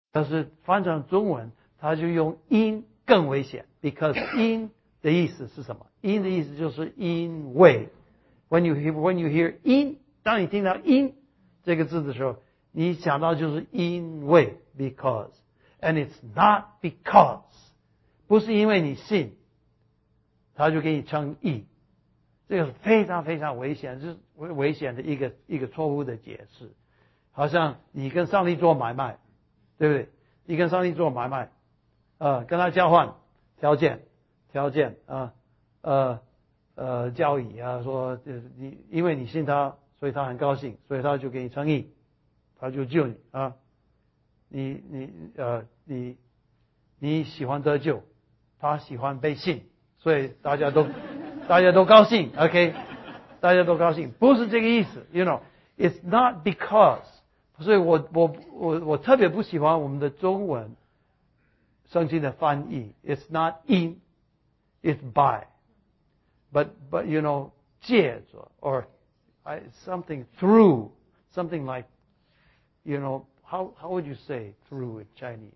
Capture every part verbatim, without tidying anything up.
但是翻成中文，他就用因更危险 ，because 因的意思是什么？因的意思就是因为。When you hear when you hear 因，当你听到因这个字的时候，你想到就是因为 because，and it's not because， 不是因为你信，他就给你称义，这个是非常非常危险，就是危险的一个一个错误的解释。好像你跟上帝做买卖，对不对？你跟上帝做买卖，呃，跟他交换条件，条件啊，呃。呃，交易啊，说呃你因为你信他，所以他很高兴，所以他就给你称义，他就救你啊。你你呃你你喜欢得救，他喜欢被信，所以大家都大家都高兴 ，OK， 大家都高兴，不是这个意思 ，you know，it's not because， 所以我我我我特别不喜欢我们的中文圣经的翻译 ，it's not in， it's by。But but you know, 借着 or I, something through, something like, you know, how how would you say through in Chinese?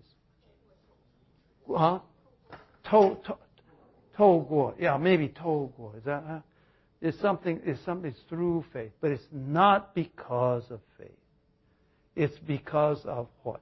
啊，透透透过 yeah, maybe 透过 is that huh? It's something is something through faith, but it's not because of faith. It's because of what?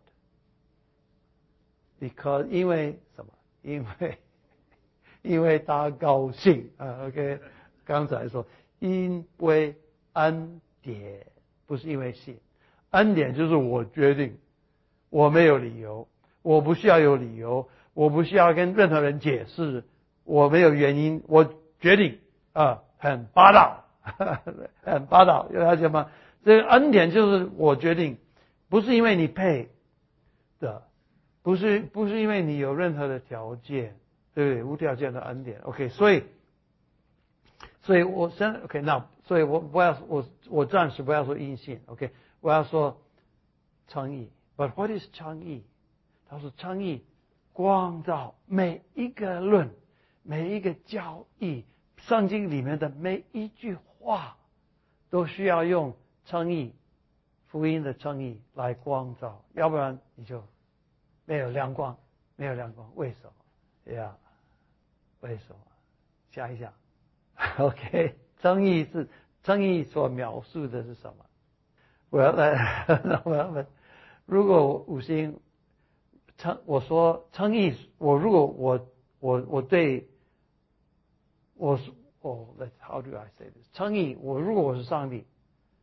Because 因为什么？因为因为他高兴啊 ，OK， 刚才说因为恩典，不是因为信，恩典就是我决定，我没有理由，我不需要有理由，我不需要跟任何人解释，我没有原因，我决定啊，很霸道，很霸道，有了解吗？这个恩典就是我决定，不是因为你配的，不是不是因为你有任何的条件。对不对？无条件的恩典 ，OK， 所以，所以我先 OK， 那所以我不要我我暂时不要说因信 ，OK， 我要说称义。But what is 称义？他说称义光照每一个论，每一个教义，圣经里面的每一句话，都需要用称义，福音的称义来光照，要不然你就没有亮光，没有亮光，为什么？呀， yeah, 为什么？想一想 ，OK， 争议是争议所描述的是什么？我要来，我要问，如果五星称我说称义，我如果我我我对我是哦 ，Let's how do I say this？ 称义，我如果我是上帝，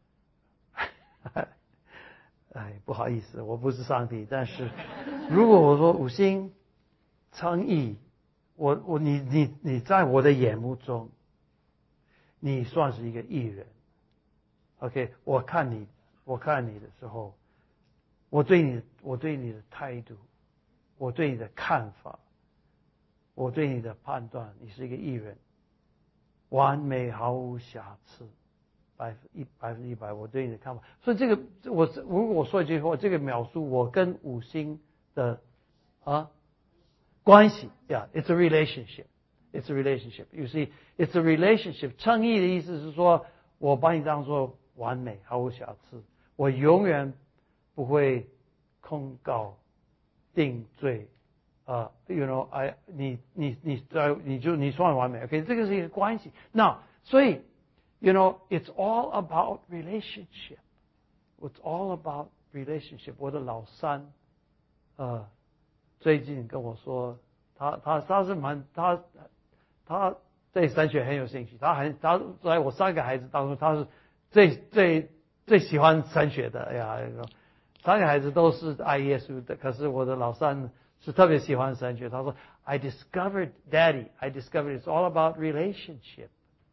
哎，不好意思，我不是上帝，但是如果我说五星。称义，我我你你你在我的眼目中，你算是一个义人。OK， 我看你，我看你的时候，我对你，我对你的态度，我对你的看法，我对你的判断，你是一个义人，完美毫无瑕疵，百分一百分之一百，我对你的看法。所以这个我如果我说一句话，这个描述我跟五星的啊。关系 ，Yeah, it's a relationship. It's a relationship. You see, it's a relationship. 称义的意思是说，我把你当作完美，毫无瑕疵，我永远不会控告、定罪啊、uh, ，You know, I 你你你在你就你算完美 ，OK， 这个是一个关系。那所以 ，You know, it's all about relationship. It's all about relationship. 我的老三，呃。最近跟我说，他他他是蛮他他对神学很有兴趣，他很他在我三个孩子当中，他是最最最喜欢神学的。哎呀，三个孩子都是爱耶稣的，可是我的老三是特别喜欢神学。他说 ，I discovered, Daddy, I discovered it's all about relationship.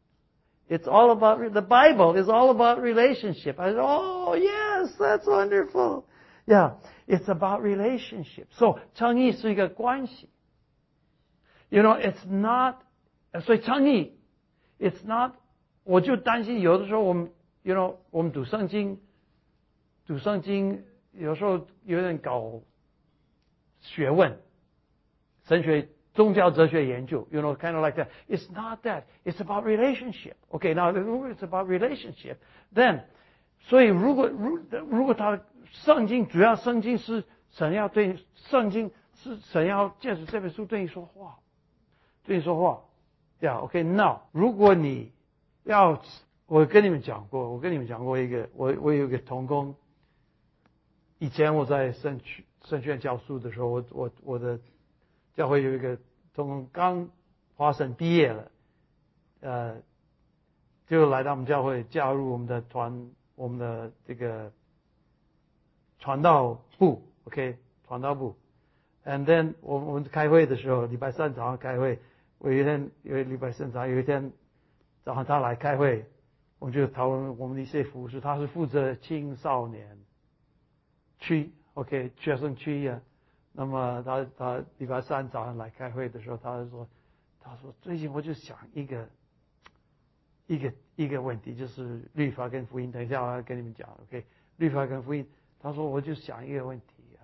It's all about the Bible is all about relationship. I said, Oh yes, that's wonderful. Yeah, it's about relationship. So, 称义是一个关系。You know, it's not, 所以称义 it's not, 我就担心有的时候我们 you know, 我们读圣经，读圣经有时候有点搞学问，神学、宗教哲学研究 you know, kind of like that. It's not that. It's about relationship. Okay, now, it's about relationship. Then, 所以如果如如果他圣经主要圣经是神要对圣经是神要借着这本书对你说话，对你说话。呀 ，OK，now， 如果你要，我跟你们讲过，我跟你们讲过一个，我我有一个同工，以前我在圣区圣学院教书的时候，我我我的教会有一个同工刚华神毕业了，呃，就来到我们教会加入我们的团，我们的这个传道部 ，OK， 传道部。And then 我我们开会的时候，礼拜三早上开会，我有一天有礼拜三早上有一天早上他来开会，我们就讨论我们的一些服事，他是负责青少年区 ，OK， 学生区呀。那么他他礼拜三早上来开会的时候，他就说，他说最近我就想一个一个一个问题，就是律法跟福音。等一下我要跟你们讲 ，OK， 律法跟福音。他说我就想一个问题啊，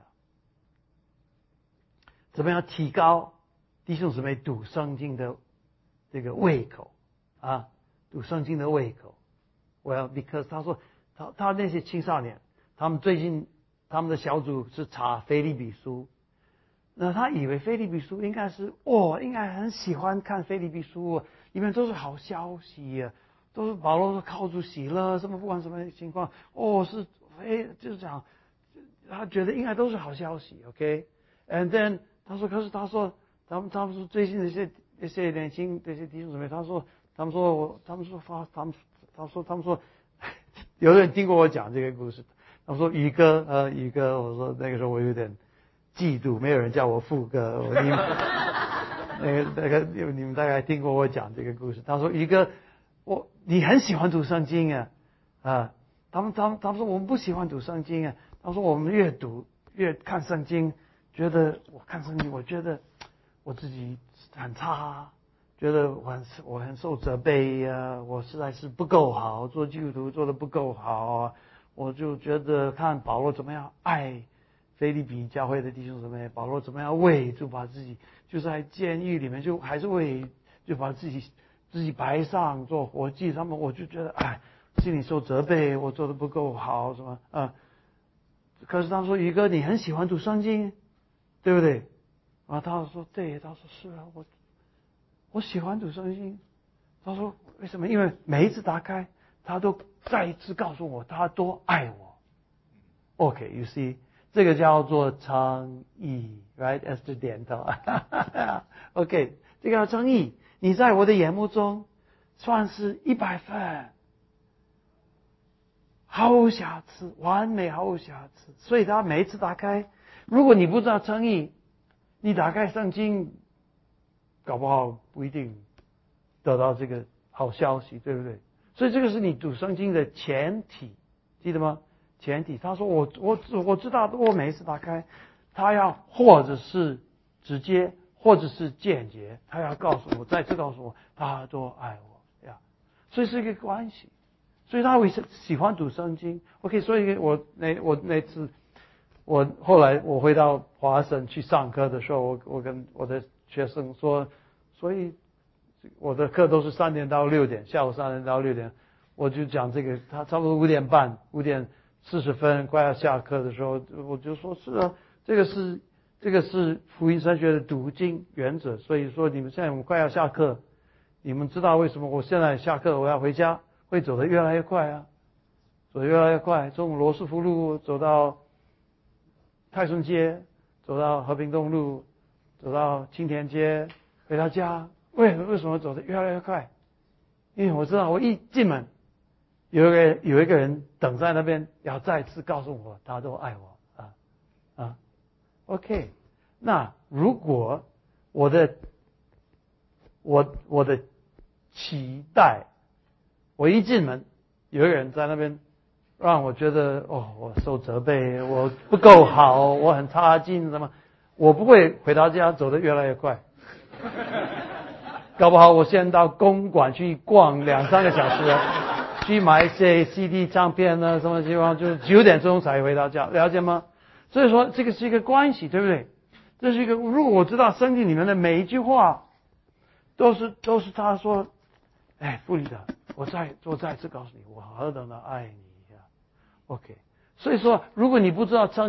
怎么样提高弟兄姊妹读圣经的这个胃口啊？读圣经的胃口。Well, because 他说他他那些青少年，他们最近他们的小组是查腓立比书。那他以为腓立比书应该是哦，应该很喜欢看腓立比书，里面都是好消息啊，都是保罗靠主喜乐，什么不管什么情况，哦是哎就是讲，他觉得应该都是好消息 ，OK。And then 他说，可是他说他们他们说最近的一些一些年轻这些弟兄姊妹，他说他们说我他们说发他们他说他们说有人听过我讲这个故事，他们说宇哥呃宇哥，我说那个时候我有点嫉妒，没有人叫我富哥，我你们那个那个你们大概听过我讲这个故事。他说宇哥，我你很喜欢读圣经啊啊，他们他们他们说我们不喜欢读圣经啊，他说我们越读越看圣经，觉得我看圣经，我觉得我自己很差，觉得我很我很受责备呀、啊，我实在是不够好，做基督徒做得不够好啊，我就觉得看保罗怎么样爱腓立比教会的弟兄姊妹，保罗怎么样为就把自己就在监狱里面就还是为就把自己自己摆上做活祭，他们我就觉得哎，心里受责备，我做得不够好什么啊。可是他说宇哥你很喜欢读圣经，对不对？啊，他说对，他说是啊，我我喜欢读圣经。他说为什么？因为每一次打开，他都再一次告诉我他多爱我。OK，you see。这个叫做诚意 ，right？Esther 点头。OK， 这个叫诚意。你在我的眼目中算是一百分，毫无瑕疵，完美毫无瑕疵。所以他每一次打开，如果你不知道诚意，你打开圣经，搞不好不一定得到这个好消息，对不对？所以这个是你读圣经的前提，记得吗？前提，他说我我我知道，我每一次打开，他要或者是直接，或者是间接，他要告诉我，再次告诉我他多爱我呀，所以是一个关系，所以他会喜欢读圣经。OK， 所以我那我那次，我后来我回到华神去上课的时候，我我跟我的学生说，所以我的课都是三点到六点，下午三点到六点，我就讲这个，他差不多五点半，五点四十分快要下课的时候，我就说是啊，这个是这个是福音神学的读经原则。所以说你们现在我们快要下课，你们知道为什么我现在下课我要回家会走得越来越快啊？走得越来越快，从罗斯福路走到泰顺街，走到和平东路，走到青田街，回到家，为为什么走得越来越快？因为我知道我一进门，有一个有一个人等在那边，要再次告诉我他都爱我啊啊 ，OK。那如果我的我我的期待，我一进门，有一个人在那边，让我觉得哦，我受责备，我不够好，我很差劲，什么？我不会回到家走得越来越快。搞不好我先到公馆去逛两三个小时啊，去买一些 C D 唱片呢，什么情况？就是九点钟才回到家，了解吗？所以说这个是一个关系，对不对？这是一个，如果我知道圣经里面的每一句话，都是都是他说，哎，弗里德，我再我再次告诉你，我何等的爱你呀 ，OK。所以说，如果你不知道诚意，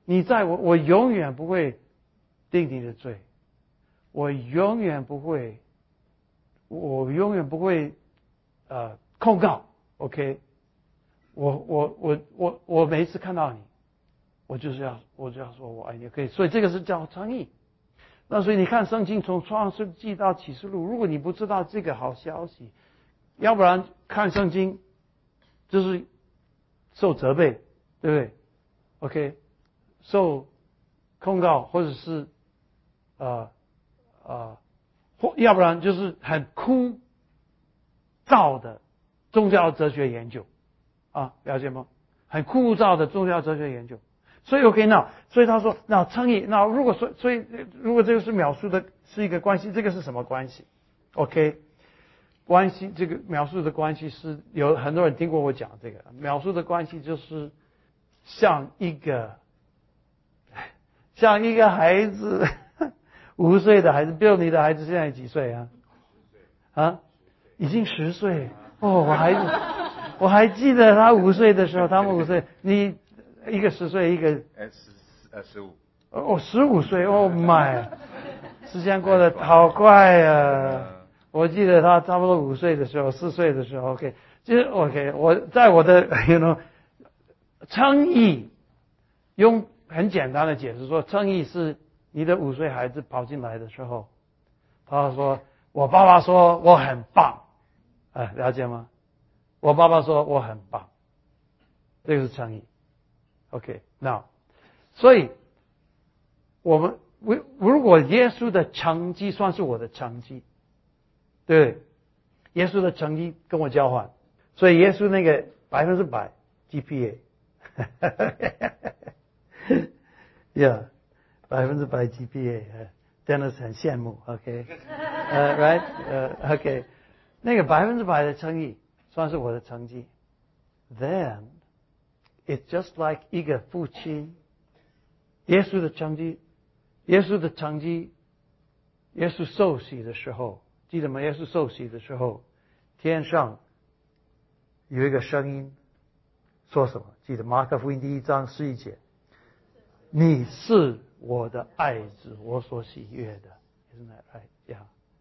你在我，我永远不会定你的罪，我永远不会，我永远不会呃控告 ，OK？ 我我我我我每一次看到你，我就是要我就要说我爱你，可以，所以这个是叫称义。那所以你看圣经从创世纪到启示录，如果你不知道这个好消息，要不然看圣经就是受责备，对不对 ？OK， 受控告或者是呃呃，或要不然就是很枯燥的宗教哲学研究啊，了解吗？很枯燥的宗教哲学研究。所以 OK， 那所以他说，那称义，那如果说，所以如果这个是描述的是一个关系，这个是什么关系 ？OK， 关系这个描述的关系是有很多人听过我讲这个描述的关系，就是像一个像一个孩子五岁的孩子，比如你的孩子现在几岁啊？啊，已经十岁哦，我还我还记得他五岁的时候，他们五岁，你。一个十岁，一个呃十呃十五， 哦十五岁，哦妈，时间过得好快啊！我记得他差不多五岁的时候，四岁的时候 ，OK， 就是 OK， 我在我的 you know 称义，用很简单的解释说，称义是你的五岁孩子跑进来的时候，他说我爸爸说我很棒，哎，了解吗？我爸爸说我很棒，这个是称义。OK， 那所以我们如果耶稣的成绩算是我的成绩，对，耶稣的成绩跟我交换，所以耶稣那个百分之百 G P A，yeah， 百分之百 G P A， 真的是很羡慕 ，OK， 呃、uh, ，right， 呃、uh, ，OK， 那个百分之百的成绩算是我的成绩 ，then。It's just like 一个父亲，耶稣的成绩，耶稣的成绩，耶稣受洗的时候，记得吗？耶稣受洗的时候，天上有一个声音说什么？记得马可福音第一章十一节，你是我的爱子，我所喜悦的。Isn't that right? Yeah.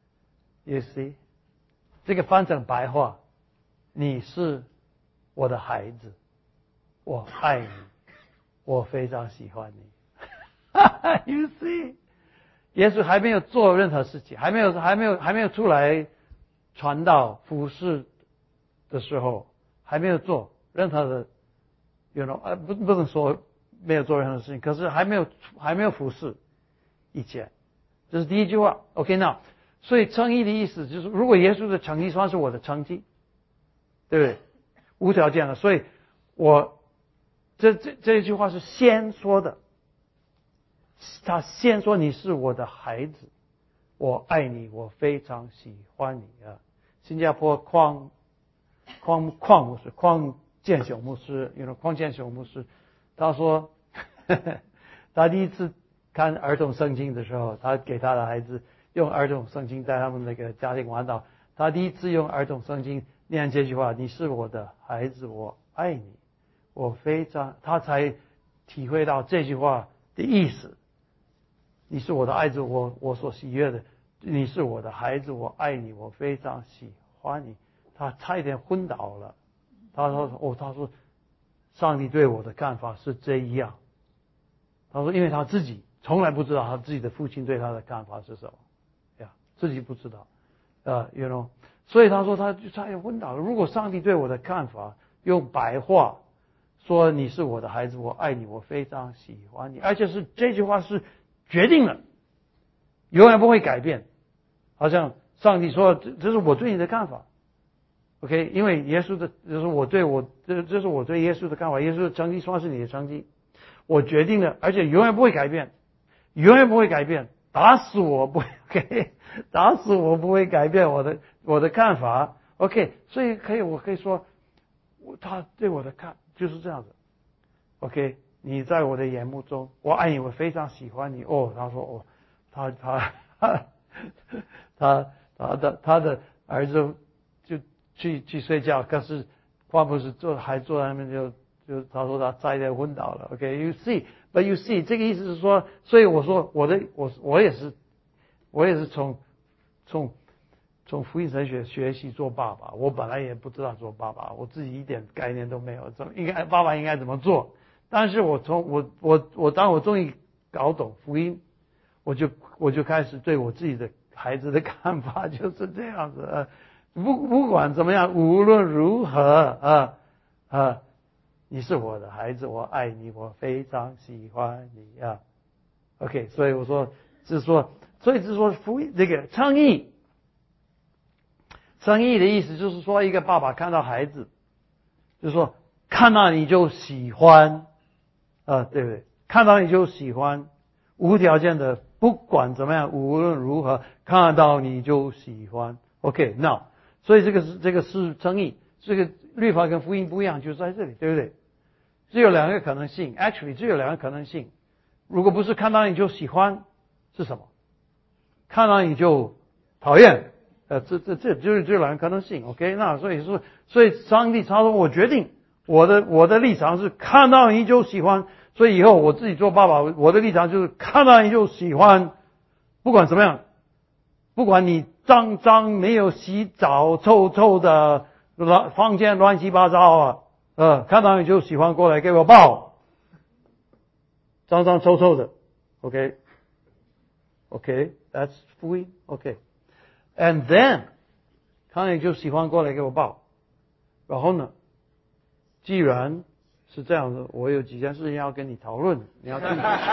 You see， 这个翻成白话，你是我的孩子。我爱你，我非常喜欢你。You see， 耶稣还没有做任何事情，还没有还没有还没有出来传道服侍的时候，还没有做任何的 ，you know， 呃不不能说没有做任何事情，可是还没有还没有服侍以前，这是第一句话。OK， 那所以称义的意思就是，如果耶稣的成绩算是我的成绩，对不对？无条件的，所以我。这这这一句话是先说的，他先说你是我的孩子，我爱你，我非常喜欢你啊！新加坡匡匡匡牧师，匡建雄牧师，有了匡建雄牧师，他说，呵呵他第一次看儿童圣经的时候，他给他的孩子用儿童圣经在他们那个家庭玩导，他第一次用儿童圣经念这句话：你是我的孩子，我爱你。我非常，他才体会到这句话的意思。你是我的爱子，我我所喜悦的。你是我的孩子，我爱你，我非常喜欢你。他差一点昏倒了。他说：“哦，他说，上帝对我的看法是这样。”他说：“因为他自己从来不知道他自己的父亲对他的看法是什么，呀，自己不知道，啊 ，you know， 所以他说他就差点昏倒了。如果上帝对我的看法用白话。”说你是我的孩子，我爱你，我非常喜欢你，而且是这句话是决定了，永远不会改变。好像上帝说，这这是我对你的看法 ，OK？ 因为耶稣的，这是我对我，这这是我对耶稣的看法，耶稣的成绩算是你的成绩，我决定了，而且永远不会改变，永远不会改变，打死我不会 ，OK？ 打死我不会改变我的我的看法 ，OK？ 所以可以，我可以说，他对我的看。就是这样子 ，OK， 你在我的眼目中，我爱你，我非常喜欢你。哦，他说哦，他他他他他的他的儿子就去去睡觉，可是话不是坐还坐在那边就就他说他差一点昏倒了。OK，you see， But you see， 这个意思是说，所以我说我的我我也是我也是从从从福音神学学习做爸爸。我本来也不知道做爸爸，我自己一点概念都没有，怎么应该爸爸应该怎么做。但是我从我我我当我终于搞懂福音，我就我就开始对我自己的孩子的看法就是这样子。呃、不不管怎么样，无论如何啊啊。你是我的孩子，我爱你，我非常喜欢你啊。OK， 所以我说，就是说，所以就是说，福音这个称义，称义的意思就是说，一个爸爸看到孩子，就是说看到你就喜欢，啊，对不对？看到你就喜欢，无条件的，不管怎么样，无论如何，看到你就喜欢。OK， 那所以这个是这个是称义，这个律法跟福音不一样，就在这里，对不对？只有两个可能性 ，actually 只有两个可能性。如果不是看到你就喜欢，是什么？看到你就讨厌。呃，这这这就是只有两个可能性。OK， 那所以说，所以上帝他说我决定，我的我的立场是看到你就喜欢，所以以后我自己做爸爸，我的立场就是看到你就喜欢，不管怎么样，不管你脏脏没有洗澡、臭臭的乱房间乱七八糟啊。呃，看到你就喜欢过来给我抱，脏脏臭臭的 ，OK，OK，、okay? okay, that's 福音 ，OK，and、okay. then 看到你就喜欢过来给我抱，然后呢，既然是这样的，我有几件事情要跟你讨论，你要去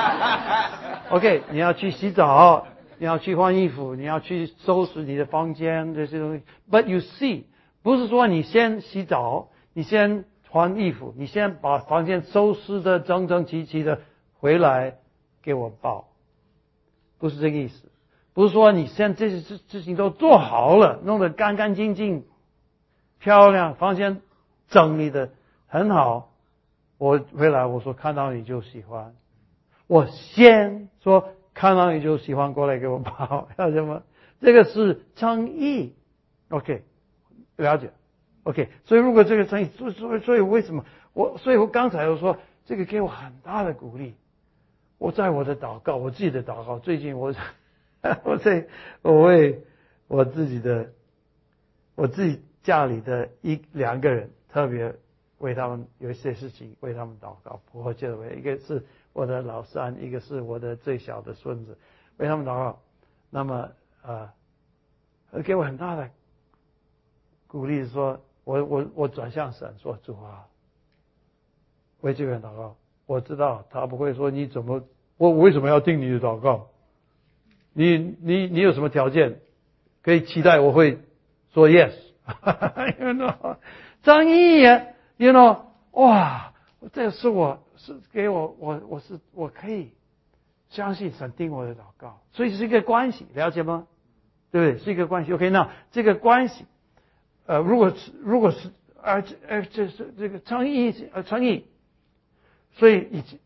，OK， 你要去洗澡，你要去换衣服，你要去收拾你的房间这些东西 ，but you see， 不是说你先洗澡，你先换衣服，你先把房间收拾的整整齐齐的，回来给我抱，不是这个意思。不是说你先这些事事情都做好了，弄得干干净净、漂亮，房间整理的很好，我回来我说看到你就喜欢，我先说看到你就喜欢过来给我抱，要什么？这个是称义 ，OK， 了解。OK， 所以如果这个生意，所以所以所以为什么我？所以我刚才我说这个给我很大的鼓励。我在我的祷告，我自己的祷告，最近我我在我为我自己的我自己家里的一两个人，特别为他们有一些事情为他们祷告。我觉得一个是我的老三，一个是我的最小的孙子，为他们祷告。那么呃，给我很大的鼓励，说。我我我转向神说主啊，为这个人祷告。我知道他不会说你怎么，我为什么要听你的祷告？你你你有什么条件可以期待我会说 yes？ you know， 张毅也 you know， 哇，这是我是给我我我是我可以相信神听我的祷告，所以是一个关系，了解吗？对不对？是一个关系。OK， 那这个关系。呃，如果是如果是而且而这是这个称义呃称义，所以以前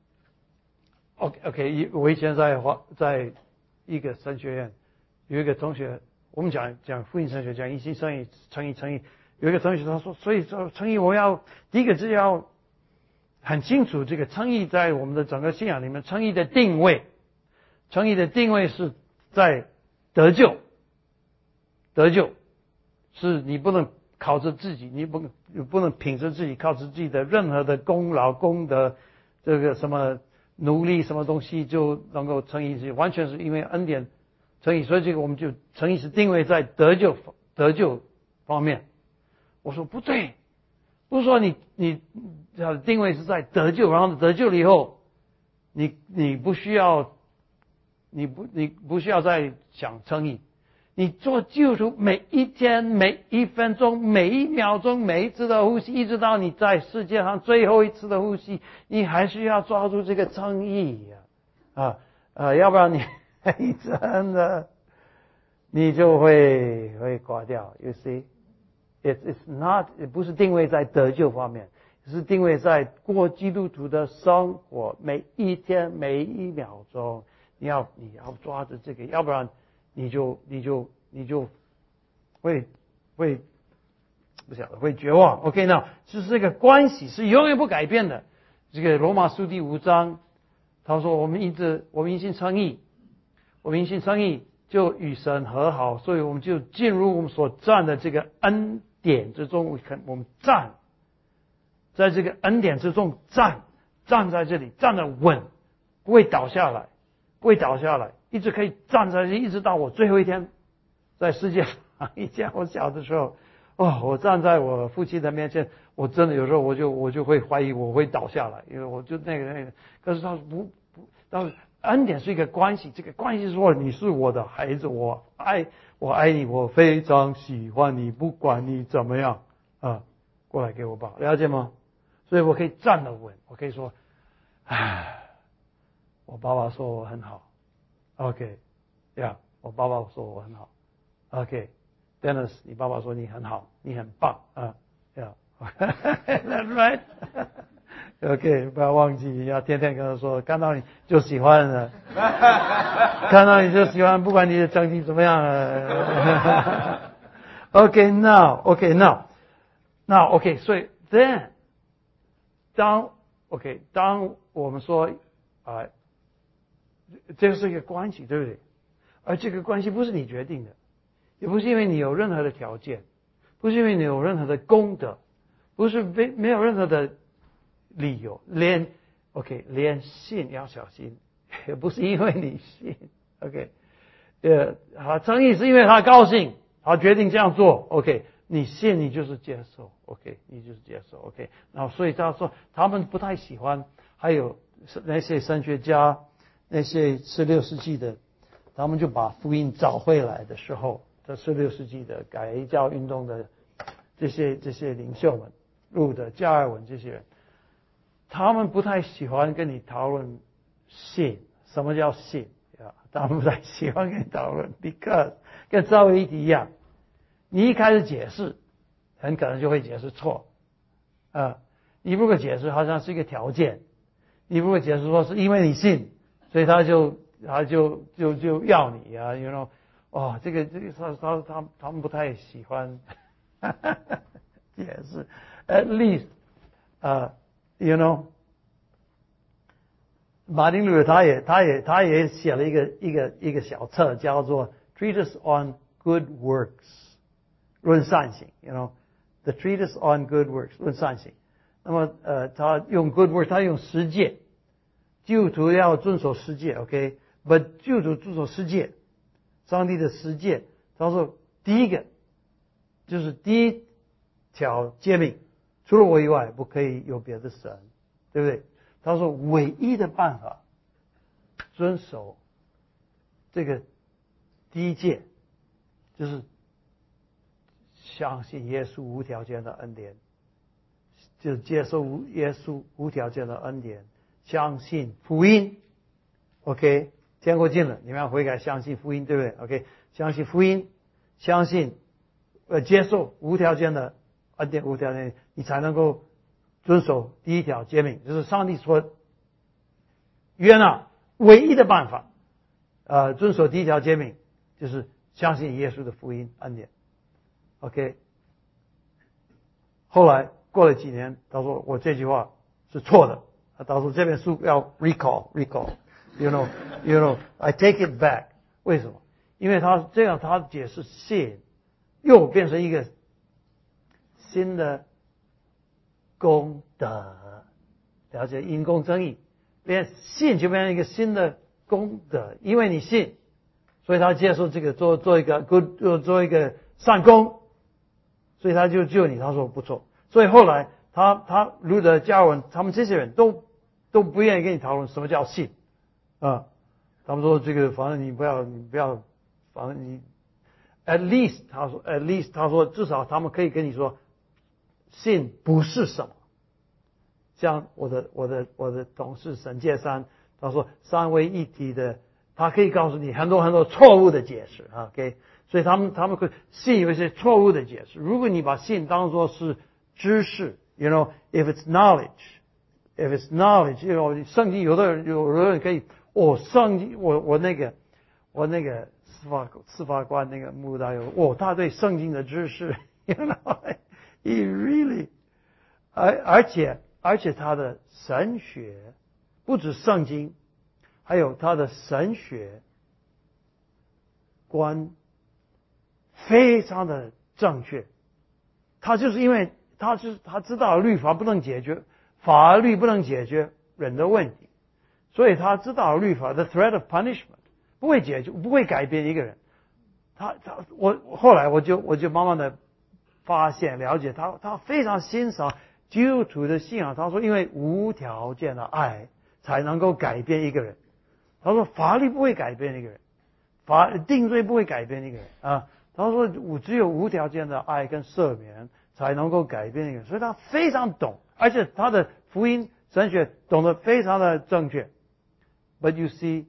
OK OK， 我以前在华在一个神学院有一个同学，我们讲讲福音神学讲一心称义称义称义，有一个同学他说，所以说称义我要第一个是要很清楚这个称义在我们的整个信仰里面称义的定位，称义的定位是在得救得救。是你不能靠着自己，你不能你不能凭着自己靠着自己的任何的功劳功德，这个什么努力什么东西就能够称义，完全是因为恩典称义。所以这个我们就称义是定位在得救得救方面。我说不对，不是说你你定位是在得救，然后得救了以后，你你不需要你不你不需要再想称义。你做救赎，每一天、每一分钟、每一秒钟、每一次的呼吸，一直到你在世界上最后一次的呼吸，你还是要抓住这个称义呀，啊啊，要不然你真的你就会会挂掉。You see, it is not， 不是定位在得救方面，是定位在过基督徒的生活，每一天、每一秒钟，你要你要抓着这个，要不然。你就你就你就会会不晓得会绝望。OK， 那就是这个关系是永远不改变的。这个罗马书第五章他说我们一直我们因信称义，我们因信称义就与神和好，所以我们就进入我们所站的这个恩典之中，我们站在这个恩典之中，站站在这里，站得稳，不会倒下来，不会倒下来，一直可以站在这里，一直到我最后一天在世界上。以前我小的时候，哦，我站在我父亲的面前，我真的有时候我就我就会怀疑我会倒下来，因为我就那个那个。可是他不不，但是恩典是一个关系，这个关系是说你是我的孩子，我爱我爱你，我非常喜欢你，不管你怎么样啊，过来给我抱，了解吗？所以我可以站得稳，我可以说，唉，我爸爸说我很好 ，OK， 呀、yeah, 我爸爸说我很好 ，OK，Dennis，、okay, 你爸爸说你很好，你很棒啊，呀、yeah. ，Right？ OK， 不要忘记，要天天跟他说，看到你就喜欢了，看到你就喜欢，不管你的成绩怎么样了。OK，now，OK，now，now，OK， 所以 then， 当 OK， 当我们说啊、呃，这是一个关系，对不对？而这个关系不是你决定的，也不是因为你有任何的条件，不是因为你有任何的功德，不是没没有任何的理由，连 OK 连信要小心，也不是因为你信 OK， 呃，他称义是因为他高兴，他决定这样做 OK， 你信你就是接受 OK， 你就是接受 OK， 然后所以他说他们不太喜欢，还有那些神学家，那些十六世纪的，他们就把福音找回来的时候，这十六世纪的改教运动的这些这些领袖们，路德、加尔文这些人。他们不太喜欢跟你讨论信，什么叫信啊？他们不太喜欢跟你讨论 ，because 跟教会议题一样，你一开始解释，很可能就会解释错，啊，你如果解释好像是一个条件，你如果解释说是因为你信，所以他就他就就就要你啊 ，you know， 哦，这个这个他他他他们不太喜欢解释 ，at least 啊。You know， 马丁路德他也他也他也写了一个一个一个小册，叫做 Treatise on Good Works， 论善行。You know，the Treatise on Good Works 论善行。那么呃，他用 Good Works， 他用十诫，基督徒要遵守十诫 ，OK？But 基督徒遵守十诫，上帝的十诫，他说第一个就是第一条诫命。除了我以外，不可以有别的神，对不对？他说，唯一的办法遵守这个第一诫，就是相信耶稣无条件的恩典，就是接受耶稣无条件的恩典，相信福音。OK， 天国近了，你们要悔改，相信福音，对不对 ？OK， 相信福音，相信呃接受无条件的恩典，无条件，你才能够遵守第一条诫命，就是上帝说约纳唯一的办法，呃，遵守第一条诫命就是相信耶稣的福音恩典。OK， 后来过了几年，他说我这句话是错的，他说这本书要 recall recall，you know you know I take it back。为什么？因为他这样他解释信又变成一个新的功德，了解因公争义，变信就变成一个新的功德，因为你信，所以他接受这个做做一个 good 做做一个善功，所以他就救你。他说不错，所以后来他他路德、加尔文他们这些人都都不愿意跟你讨论什么叫信啊，他们说这个反正你不要你不要，反正你 at least 他说 at least 他说至少他们可以跟你说。信不是什么，像我的我的我的同事沈介山，他说三位一体的，他可以告诉你很多很多错误的解释 ，OK， 所以他们他们会信有一些错误的解释。如果你把信当作是知识 ，you know if it's knowledge，if it's knowledge，you know 圣经有的人有的人可以，哦，圣经我我那个我那个司法司法官那个穆大有，哦，他对圣经的知识 ，you know。He really， 而而且而且他的神学不止圣经， 还有他的神学观非常的正确。他就是因为他就是他知道律法不能解决，法律不能解决人的问题，所以他知道律法的 threat of punishment 不会解决，不会改变一个人。他他我后来我就我就慢慢的发现了解他，他非常欣赏基督徒的信仰。他说，因为无条件的爱才能够改变一个人。他说，法律不会改变一个人，法定罪不会改变一个人啊。他说，我只有无条件的爱跟赦免才能够改变一个人。所以他非常懂，而且他的福音神学懂得非常的正确。But you see,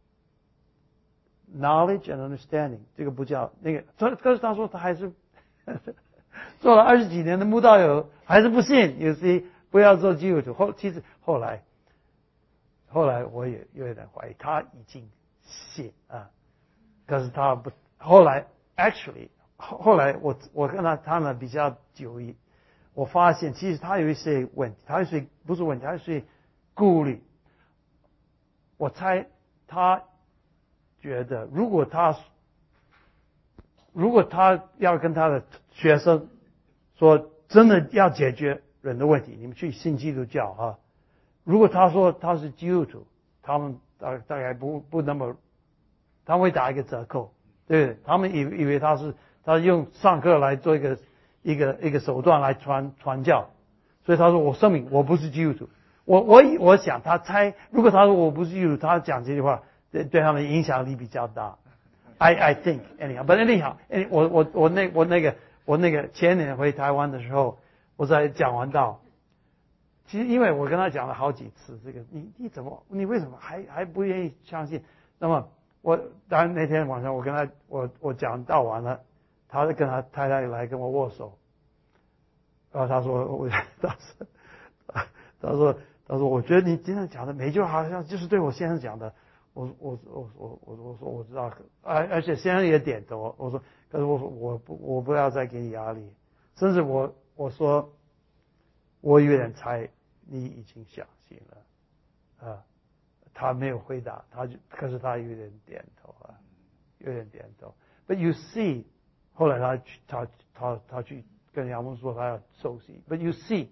knowledge and understanding 这个不叫那个，可是他说他还是做了二十几年的慕道友，还是不信。You see， 不要做基督徒。后其实后来，后来我也有点怀疑，他已经信啊，可是他不。后来 actually 后后来我我跟他谈了比较久一，我发现其实他有一些问题，他有一些不是问题，他有一些顾虑。我猜他觉得，如果他如果他要跟他的学生说真的要解决人的问题，你们去信基督教啊。如果他说他是基督徒，他们大大概不不那么，他会打一个折扣，对不对？他们以以为他是他用上课来做一个一个一个手段来传传教，所以他说我声明我不是基督徒。我我我想他猜，如果他说我不是基督徒，他讲这句话对对他们影响力比较大。I I think anyhow, but anyhow, 我我我那我那个我那个前年回台湾的时候，我在讲完道。其实因为我跟他讲了好几次，这个你你怎么你为什么还还不愿意相信？那么我当然那天晚上我跟他我我讲道完了，他跟他太太来跟我握手，然后他说我他说他说他说我觉得你今天讲的每句话好像就是对我先生讲的。我我我我我我说我知道，而而且先生也点头。我说，可是我说我不我不要再给你压力，甚至我我说我有点猜你已经相信了啊。他没有回答，他就可是他有点点头啊，有点点头。But you see， 后来他去他他他去跟杨牧说他要受洗。But you see。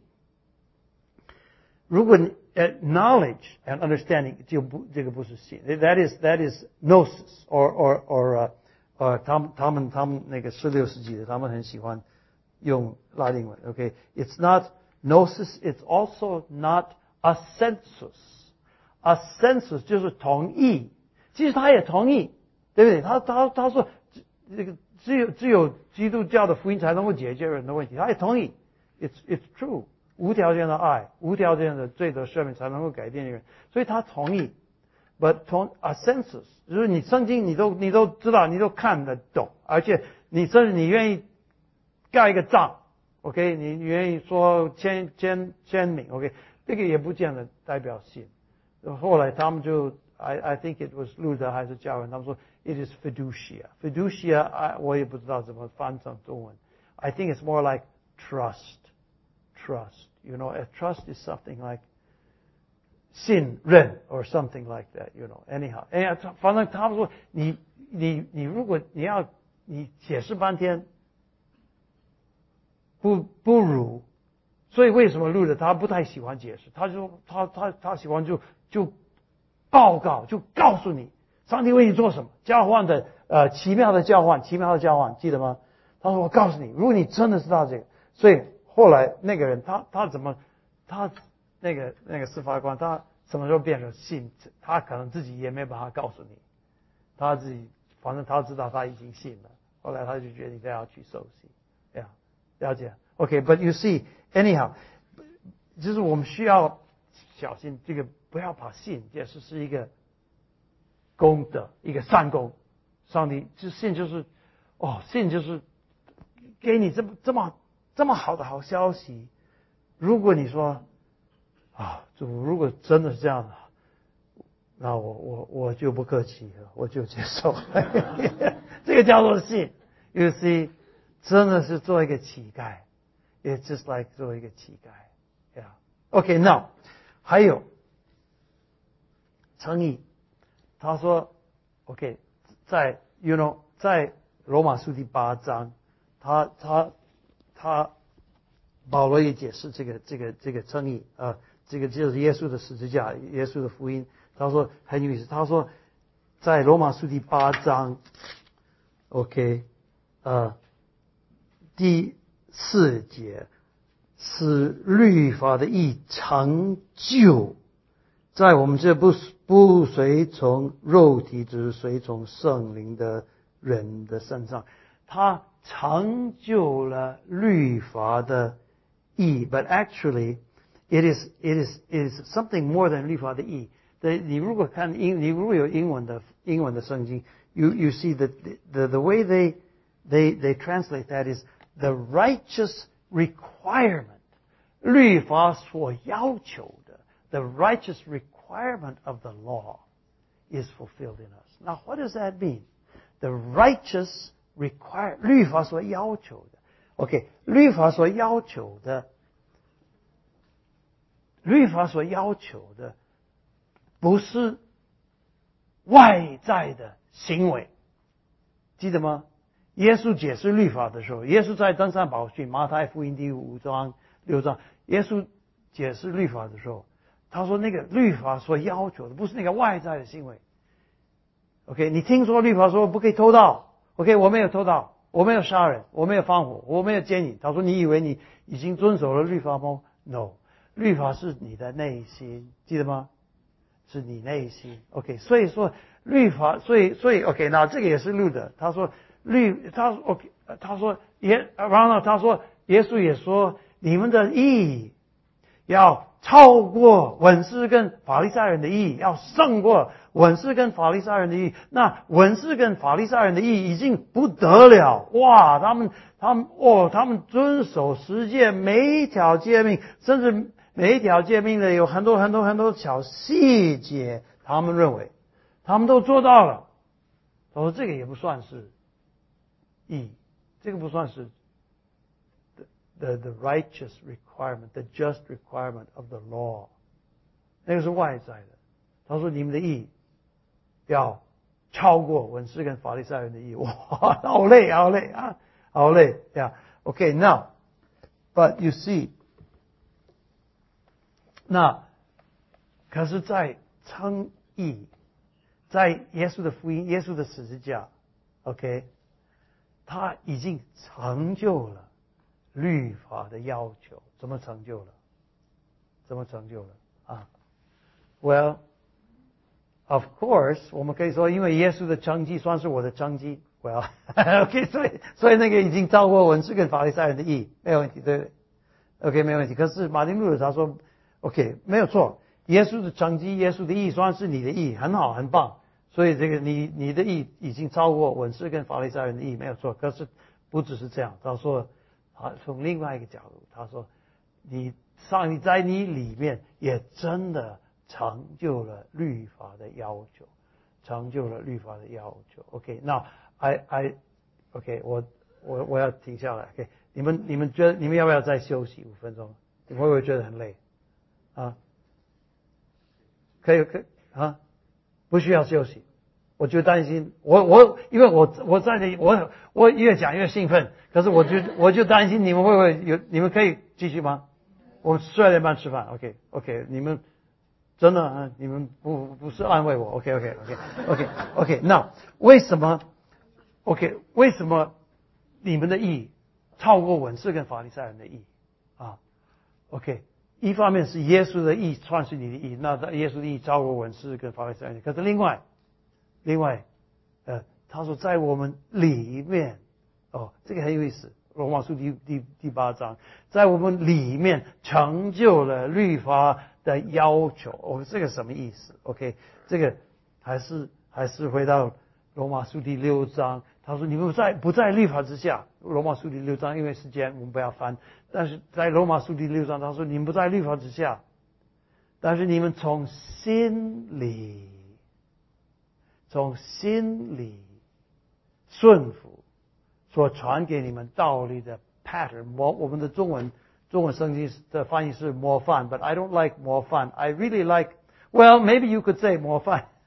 如果你呃 knowledge and understanding 就不这个不是信 ，that is that is gnosis or or or 呃呃他们他们他们那个十六世纪的他们很喜欢用拉丁文 ，OK，it's not gnosis, it's also not assensus。assensus 就是同意，其实他也同意，对不对？他他他说这个只有只有基督教的福音才能够解决人的问题，他也同意 ，it's it's true。无条件的爱，无条件的罪得赦免才能够改变一个人，所以他同意。But 从 assensus 就是你圣经你都你都知道，你都看得懂，而且你甚至你愿意盖一个章 ，OK， 你愿意说签签签名 ，OK， 这个也不见得代表信。后来他们就 I I think it was 路德还是教人，他们说 it is fiducia。fiducia 我也不知道怎么翻成中文。I think it's more like trust。Trust, you know, a trust is something like 信任 or something like that, you know. Anyhow, anyhow, 反正他们说你你你如果你要你解释半天不不如，所以为什么路德他不太喜欢解释？他就他他他喜欢就就报告，就告诉你上帝为你做什么，交换的呃奇妙的交换，奇妙的交换，记得吗？他说我告诉你，如果你真的知道这个，所以。后来那个人他他怎么他那个那个司法官他什么时候变成信？他可能自己也没办法告诉你，他自己反正他知道他已经信了。后来他就决定他要去受洗，呀，了解 ？OK，but、okay, you see anyhow， 就是我们需要小心这个，不要把信解释是一个功德，一个善功。上帝就信就是哦，信就是给你这么这么。这么好的好消息，如果你说啊，主如果真的是这样的，那我我我就不客气了，我就接受了。这个叫做信。You see， 真的是做一个乞丐 ，It's just like 做一个乞丐。Yeah，OK， now 还有诚意， 他说 OK 在 you know 在罗马书第八章，他他他保罗也解释这个这个这个称义啊、呃，这个就是耶稣的十字架，耶稣的福音。他说很有意思，他说在罗马书第八章 OK 呃第四节，使律法的义成就在我们这不不随从肉体，只随从圣灵的人的身上。他成就了律法的义 ，but actually it is it is it is something more than 律法的义。对，你如果看英，你如果有英文的英文的圣经 ，you you see that the the way they they they translate that is the righteous requirement， 律法所要求的 ，the righteous requirement of the law is fulfilled in us. Now, what does that mean? The righteous require 律法所要求的 ，OK， 律法所要求的，律法所要求的。不是外在的行为，记得吗？耶稣解释律法的时候，耶稣在登山宝训，马太福音第五章六章，耶稣解释律法的时候，他说那个律法所要求的不是那个外在的行为。OK， 你听说律法说不可以偷盗 ，OK， 我没有偷盗，我没有杀人，我没有放火，我没有奸淫。他说你以为你已经遵守了律法吗 ？No， 律法是你的内心，记得吗？是你内心 ，OK， 所以说律法，所以所以 OK， 那这个也是律的。他说律，他 OK， 他说耶，然后他说耶稣也说，你们的义要超过文士跟法利赛人的义，要胜过文士跟法利赛人的义。那文士跟法利赛人的义已经不得了，哇！他们他们哦，他们遵守十诫每一条诫命，甚至。每一条诫命呢，有很多很多很多小细节，他们认为他们都做到了。他说这个也不算是义，这个不算是 the the the righteous requirement, the just requirement of the law， 那个是外在的。他说你们的义要超过文士跟法利赛人的义，哇，好累好累啊，好累呀。Yeah. Okay, now, but you see.那可是在称义，在耶稣的福音，耶稣的十字架 ，OK， 他已经成就了律法的要求。怎么成就了？怎么成就了啊 ？Well, of course， 我们可以说，因为耶稣的成绩算是我的成绩。Well， OK， 所以所以那个已经超过文士跟法利赛人的义，没有问题，对不对 ？OK， 没有问题。可是马丁路德他说。OK， 没有错，耶稣的成绩，耶稣的义算是你的义，很好，很棒。所以这个你你的义已经超过文士跟法利赛人的义，没有错。可是不只是这样，他说，啊，从另外一个角度，他说，你上帝在你里面也真的成就了律法的要求，成就了律法的要求。OK， 那 I I OK， 我我我要停下来。OK， 你们你们觉得你们要不要再休息五分钟？你会不会觉得很累？啊，可以可以啊，不需要休息。我就担心，我我因为我我在这里，我我越讲越兴奋，可是我就我就担心你们会不会有，你们可以继续吗？我们十二点半吃饭 ，OK OK， 你们真的啊，你们不不是安慰我 ，OK OK OK OK OK， 那为什么 OK 为什么你们的义超过文士跟法利赛人的义啊 ？OK。一方面是耶稣的义算是你的义，那耶稣的义超过文士跟法利赛人。可是另外，另外，呃，他说在我们里面，哦，这个很有意思。罗马书第第第八章，在我们里面成就了律法的要求。哦，这个什么意思 ？OK， 这个还是还是回到罗马书第六章。他说：“你们不在不在律法之下。”罗马书第六章，因为时间我们不要翻。但是在罗马书第六章，他说：“你们不在律法之下，但是你们从心里，从心里顺服所传给你们道理的 pattern。”模我们的中文中文圣经的翻译是模范 ，but I don't like 模范。I really like well maybe you could say 模范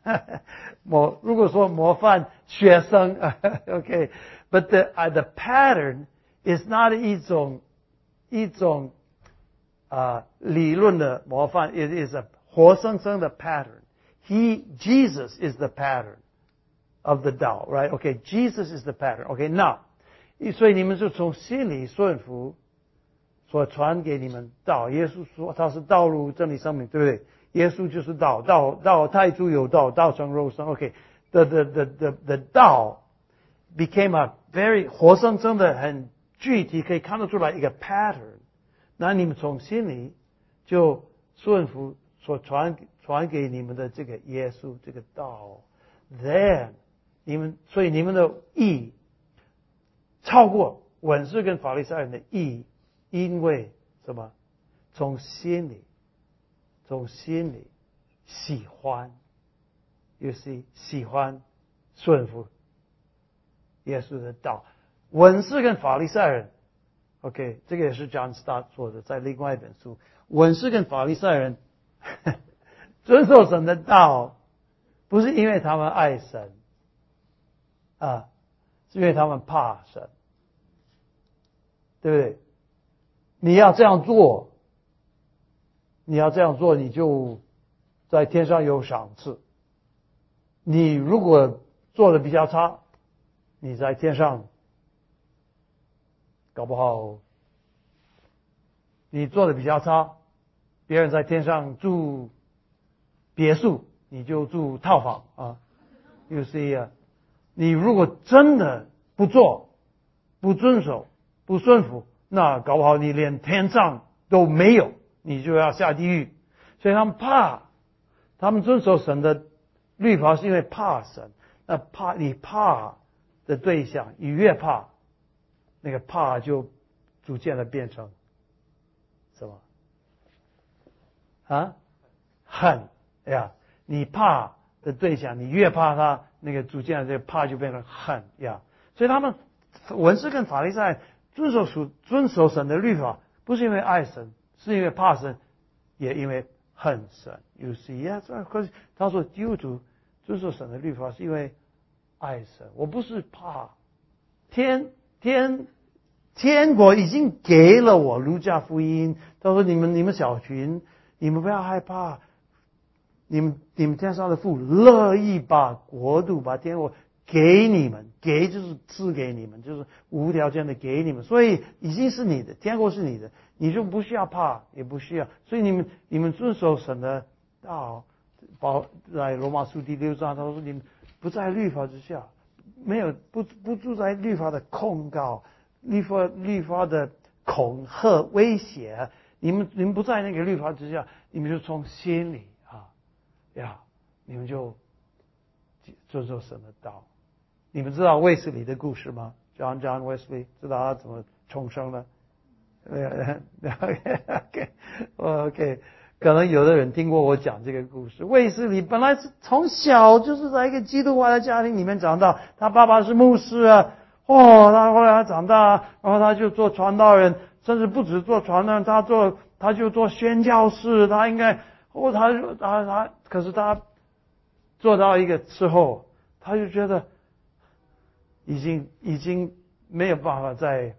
模如果说模范学生，OK，but the uh, the pattern is not 一种一种啊、uh, 理论的模范 ，it is a 活生生的 pattern. He Jesus is the pattern of the Tao, right? Okay, Jesus is the pattern. Okay, now， 所以你们就从心里顺服所传给你们道。耶稣说他是道路、真理、生命，对不对？耶稣就是道，道道太初有道，道成肉身。OK，the the the the the 道 became a very 活生生的、很具体可以看得出来一个 pattern。那你们从心里就顺服所传传给你们的这个耶稣这个道 ，then 你们所以你们的义超过文士跟法利赛人的义，因为什么？从心里。从心里喜欢 ，you see， 喜欢顺服耶稣的道。文士跟法利赛人 ，OK， 这个也是 John Stott 做的，在另外一本书。文士跟法利赛人遵守神的道，不是因为他们爱神啊，是因为他们怕神，对不对？你要这样做。你要这样做，你就在天上有赏赐。你如果做的比较差，你在天上搞不好你做的比较差，别人在天上住别墅，你就住套房啊。You see 啊，你如果真的不做、不遵守、不顺服，那搞不好你连天上都没有。你就要下地狱，所以他们怕，他们遵守神的律法是因为怕神。那怕你怕的对象，你越怕，那个怕就逐渐的变成什么？啊，恨呀！你怕的对象，你越怕他，那个逐渐的这个怕就变成恨呀。所以他们文士跟法利赛遵守属遵守神的律法，不是因为爱神。是因为怕神，也因为恨神。You see， 呀，可是他说基督徒遵守神的律法，是因为爱神。我不是怕天天天国已经给了我。路加福音他说：“你们你们小群，你们不要害怕，你们你们天上的父乐意把国度把天国给你们，给就是赐给你们，就是无条件的给你们，所以已经是你的，天国是你的。”你就不需要怕，也不需要，所以你们你们遵守神的道，保在罗马书第六章，他说你们不在律法之下，没有不不住在律法的控告、律法律法的恐吓、威胁，你们你们不在那个律法之下，你们就从心里啊呀，你们就遵守神的道。你们知道卫斯理的故事吗？ John John Wesley 知道他怎么重生的？OK OK， 可能有的人听过我讲这个故事。卫斯理本来是从小就是在一个基督化的家庭里面长大，他爸爸是牧师啊，哦，他后来他长大，然后他就做传道人，甚至不止做传道人，他做他就做宣教士，他应该哦，他他他，可是他做到一个之后，他就觉得已经已经没有办法再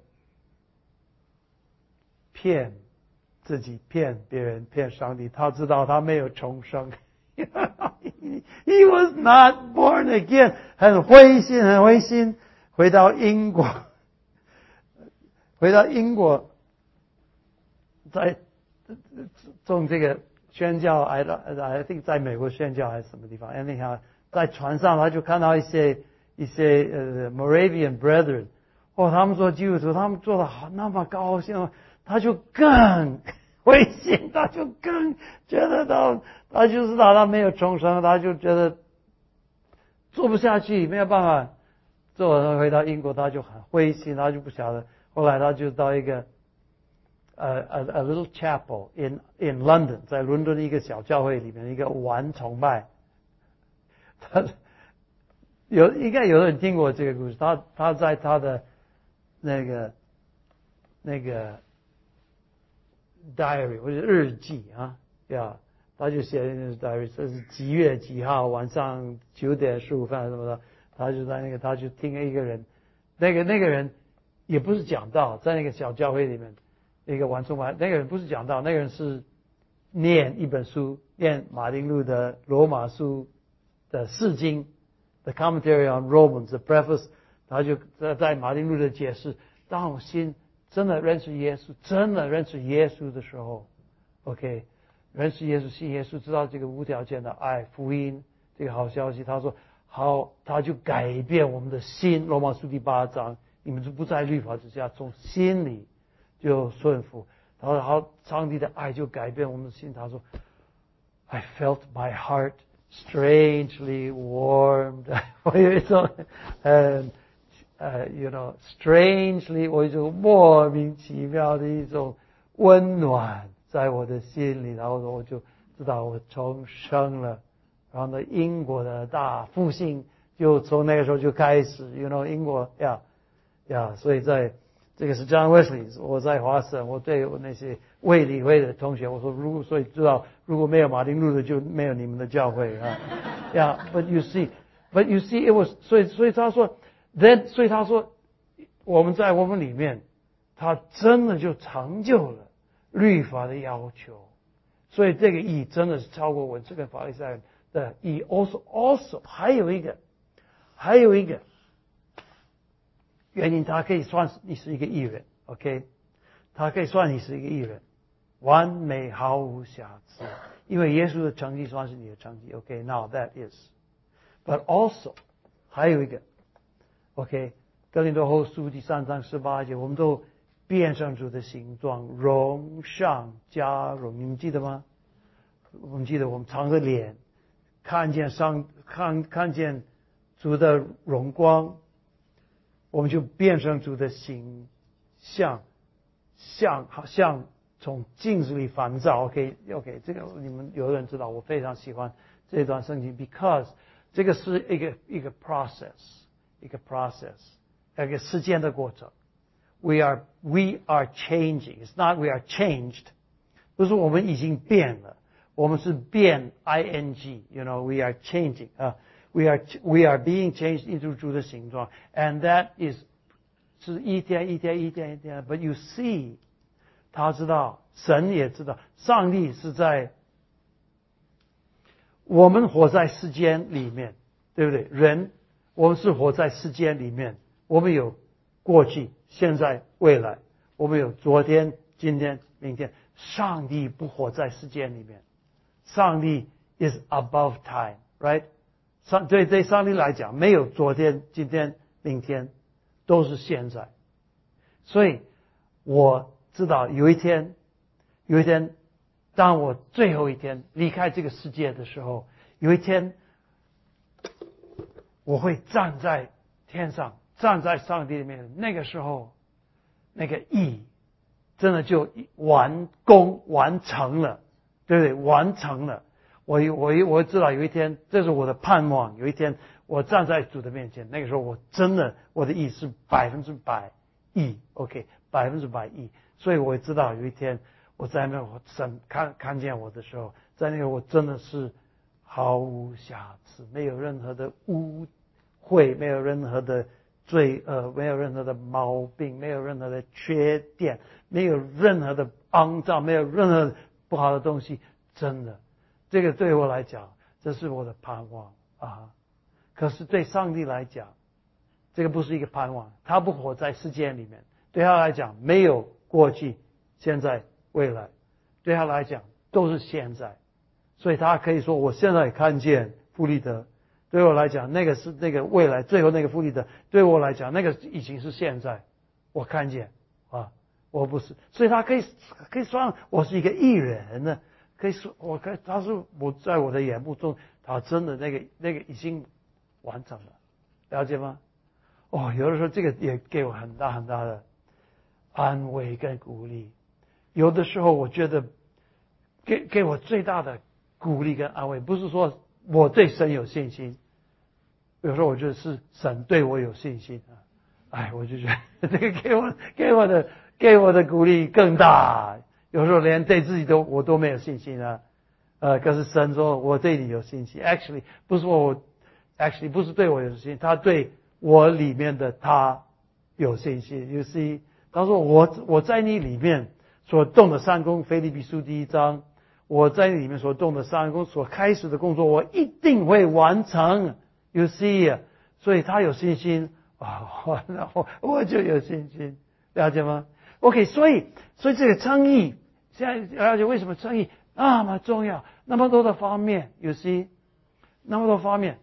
骗自己、骗别人、骗上帝。他知道他没有重生，He was not born again， 很灰心，很灰心。回到英国，回到英国，在种这个宣教 ，I I think 在美国宣教还是什么地方 ？Anyhow， 在船上他就看到一些一些呃 Moravian Brethren， 哦，他们做基督徒，他们做的好那么高兴。他就更灰心，他就更觉得他，他就知道他没有重生，他就觉得做不下去，没有办法做。回到英国，他就很灰心，他就不晓得。后来他就到一个呃 a, a little chapel in in London， 在伦敦一个小教会里面一个玩崇拜。他有应该有人听过这个故事。他他在他的那个那个。diary 或者日记啊，呀， 他就写那个 diary， 这是几月几号晚上九点十五分什么的，他就在那个他就听了一个人，那个那个人也不是讲道，在那个小教会里面，一个晚中晚那个人不是讲道，那个人是念一本书，念马丁路的罗马书的释经 ，The Commentary on Romans the Preface， 他就在在马丁路的解释，当我心真的认识耶稣，真的认识耶稣的时候 ，OK， 认识耶稣，信耶稣，知道这个无条件的爱，福音这个好消息，他说好，他就改变我们的心。罗马书第八章，你们就不在律法之下，从心里就顺服。他说好，上帝的爱就改变我们的心。他说 ，I felt my heart strangely warmed 。我有一种，呃。呃、uh, ，you know, strangely， 我有一种莫名其妙的一种温暖在我的心里，然后我就知道我重生了，然后呢，英国的大复兴就从那个时候就开始 ，you know， 英国呀呀，所以在这个是 John Wesley， 我在华省，我对我那些卫理会的同学，我说，如果所以知道如果没有马丁路德，就没有你们的教会啊，呀、yeah, ，but you see，but you see it was， 所以所以他说。Then， 所以他说，我们在我们里面，他真的就成就了律法的要求，所以这个义真的是超过文士跟法利赛人的义。Also also 还有一个，还有一个原因，他可以算是你是一个义人 ，OK， 他可以算你是一个义人，完美毫无瑕疵，因为耶稣的成绩算是你的成绩 ，OK，now、okay? that is，but also 还有一个。OK， 哥林多后书第三章十八节，我们都变成主的形状，荣上加荣，你们记得吗？我们记得我们常着脸，看见上看看见主的荣光，我们就变成主的形象，像好像从镜子里反照。OK OK， 这个你们有人知道，我非常喜欢这段圣经 ，because 这个是一个一个 process。一个 process， 一个时间的过程。We are we are changing. It's not we are changed. 不是我们已经变了，我们是变 ing. You know, we are changing. 啊、uh, ，we are we are being changed into 主的形状 ，and that is 是一天一天一天一天。But you see， 他知道，神也知道，上帝是在我们活在世间里面，对不对？人。我们是活在世间里面，我们有过去、现在、未来，我们有昨天、今天、明天。上帝不活在世间里面，上帝 is above time, right？ 上对对上帝来讲，没有昨天、今天、明天，都是现在。所以我知道有一天，有一天，当我最后一天离开这个世界的时候，有一天。我会站在天上，站在上帝里面。那个时候，那个义真的就完工完成了，对不对？完成了。我我我知道有一天，这是我的盼望。有一天，我站在主的面前，那个时候我真的我的义是百分之百义 ，OK， 百分之百义。所以我知道有一天我在那我神看看见我的时候，在那个我真的是。毫无瑕疵，没有任何的污秽，没有任何的罪恶，没有任何的毛病，没有任何的缺点，没有任何的肮脏，没有任何不好的东西。真的，这个对我来讲，这是我的盼望啊。可是对上帝来讲，这个不是一个盼望，他不活在世界里面，对他来讲没有过去、现在、未来，对他来讲都是现在。所以他可以说，我现在看见弗利德，对我来讲，那个是那个未来，最后那个弗利德，对我来讲，那个已经是现在，我看见啊，我不是，所以他可以可以说我是一个艺人呢，可以说我可以他是我在我的眼目中，他真的那个那个已经完成了，了解吗？哦，有的时候这个也给我很大很大的安慰跟鼓励，有的时候我觉得给给我最大的。鼓励跟安慰，不是说我对神有信心，有时候我觉得是神对我有信心啊。哎，我就觉得这个给我给我的给我的鼓励更大。有时候连对自己都我都没有信心啊呃，可是神说我对你有信心。Actually 不是我 ，Actually 不是对我有信心，他对我里面的他有信心。You see， 他说我我在你里面所动的善功，腓立比书第一章，我在你里面所动的善功，所开始的工作，我一定会完成。You see， 所以他有信心啊，然后我就有信心，了解吗 ？OK， 所以所以这个称义，现在了解为什么称义那么重要，那么多的方面 ，You see， 那么多方面。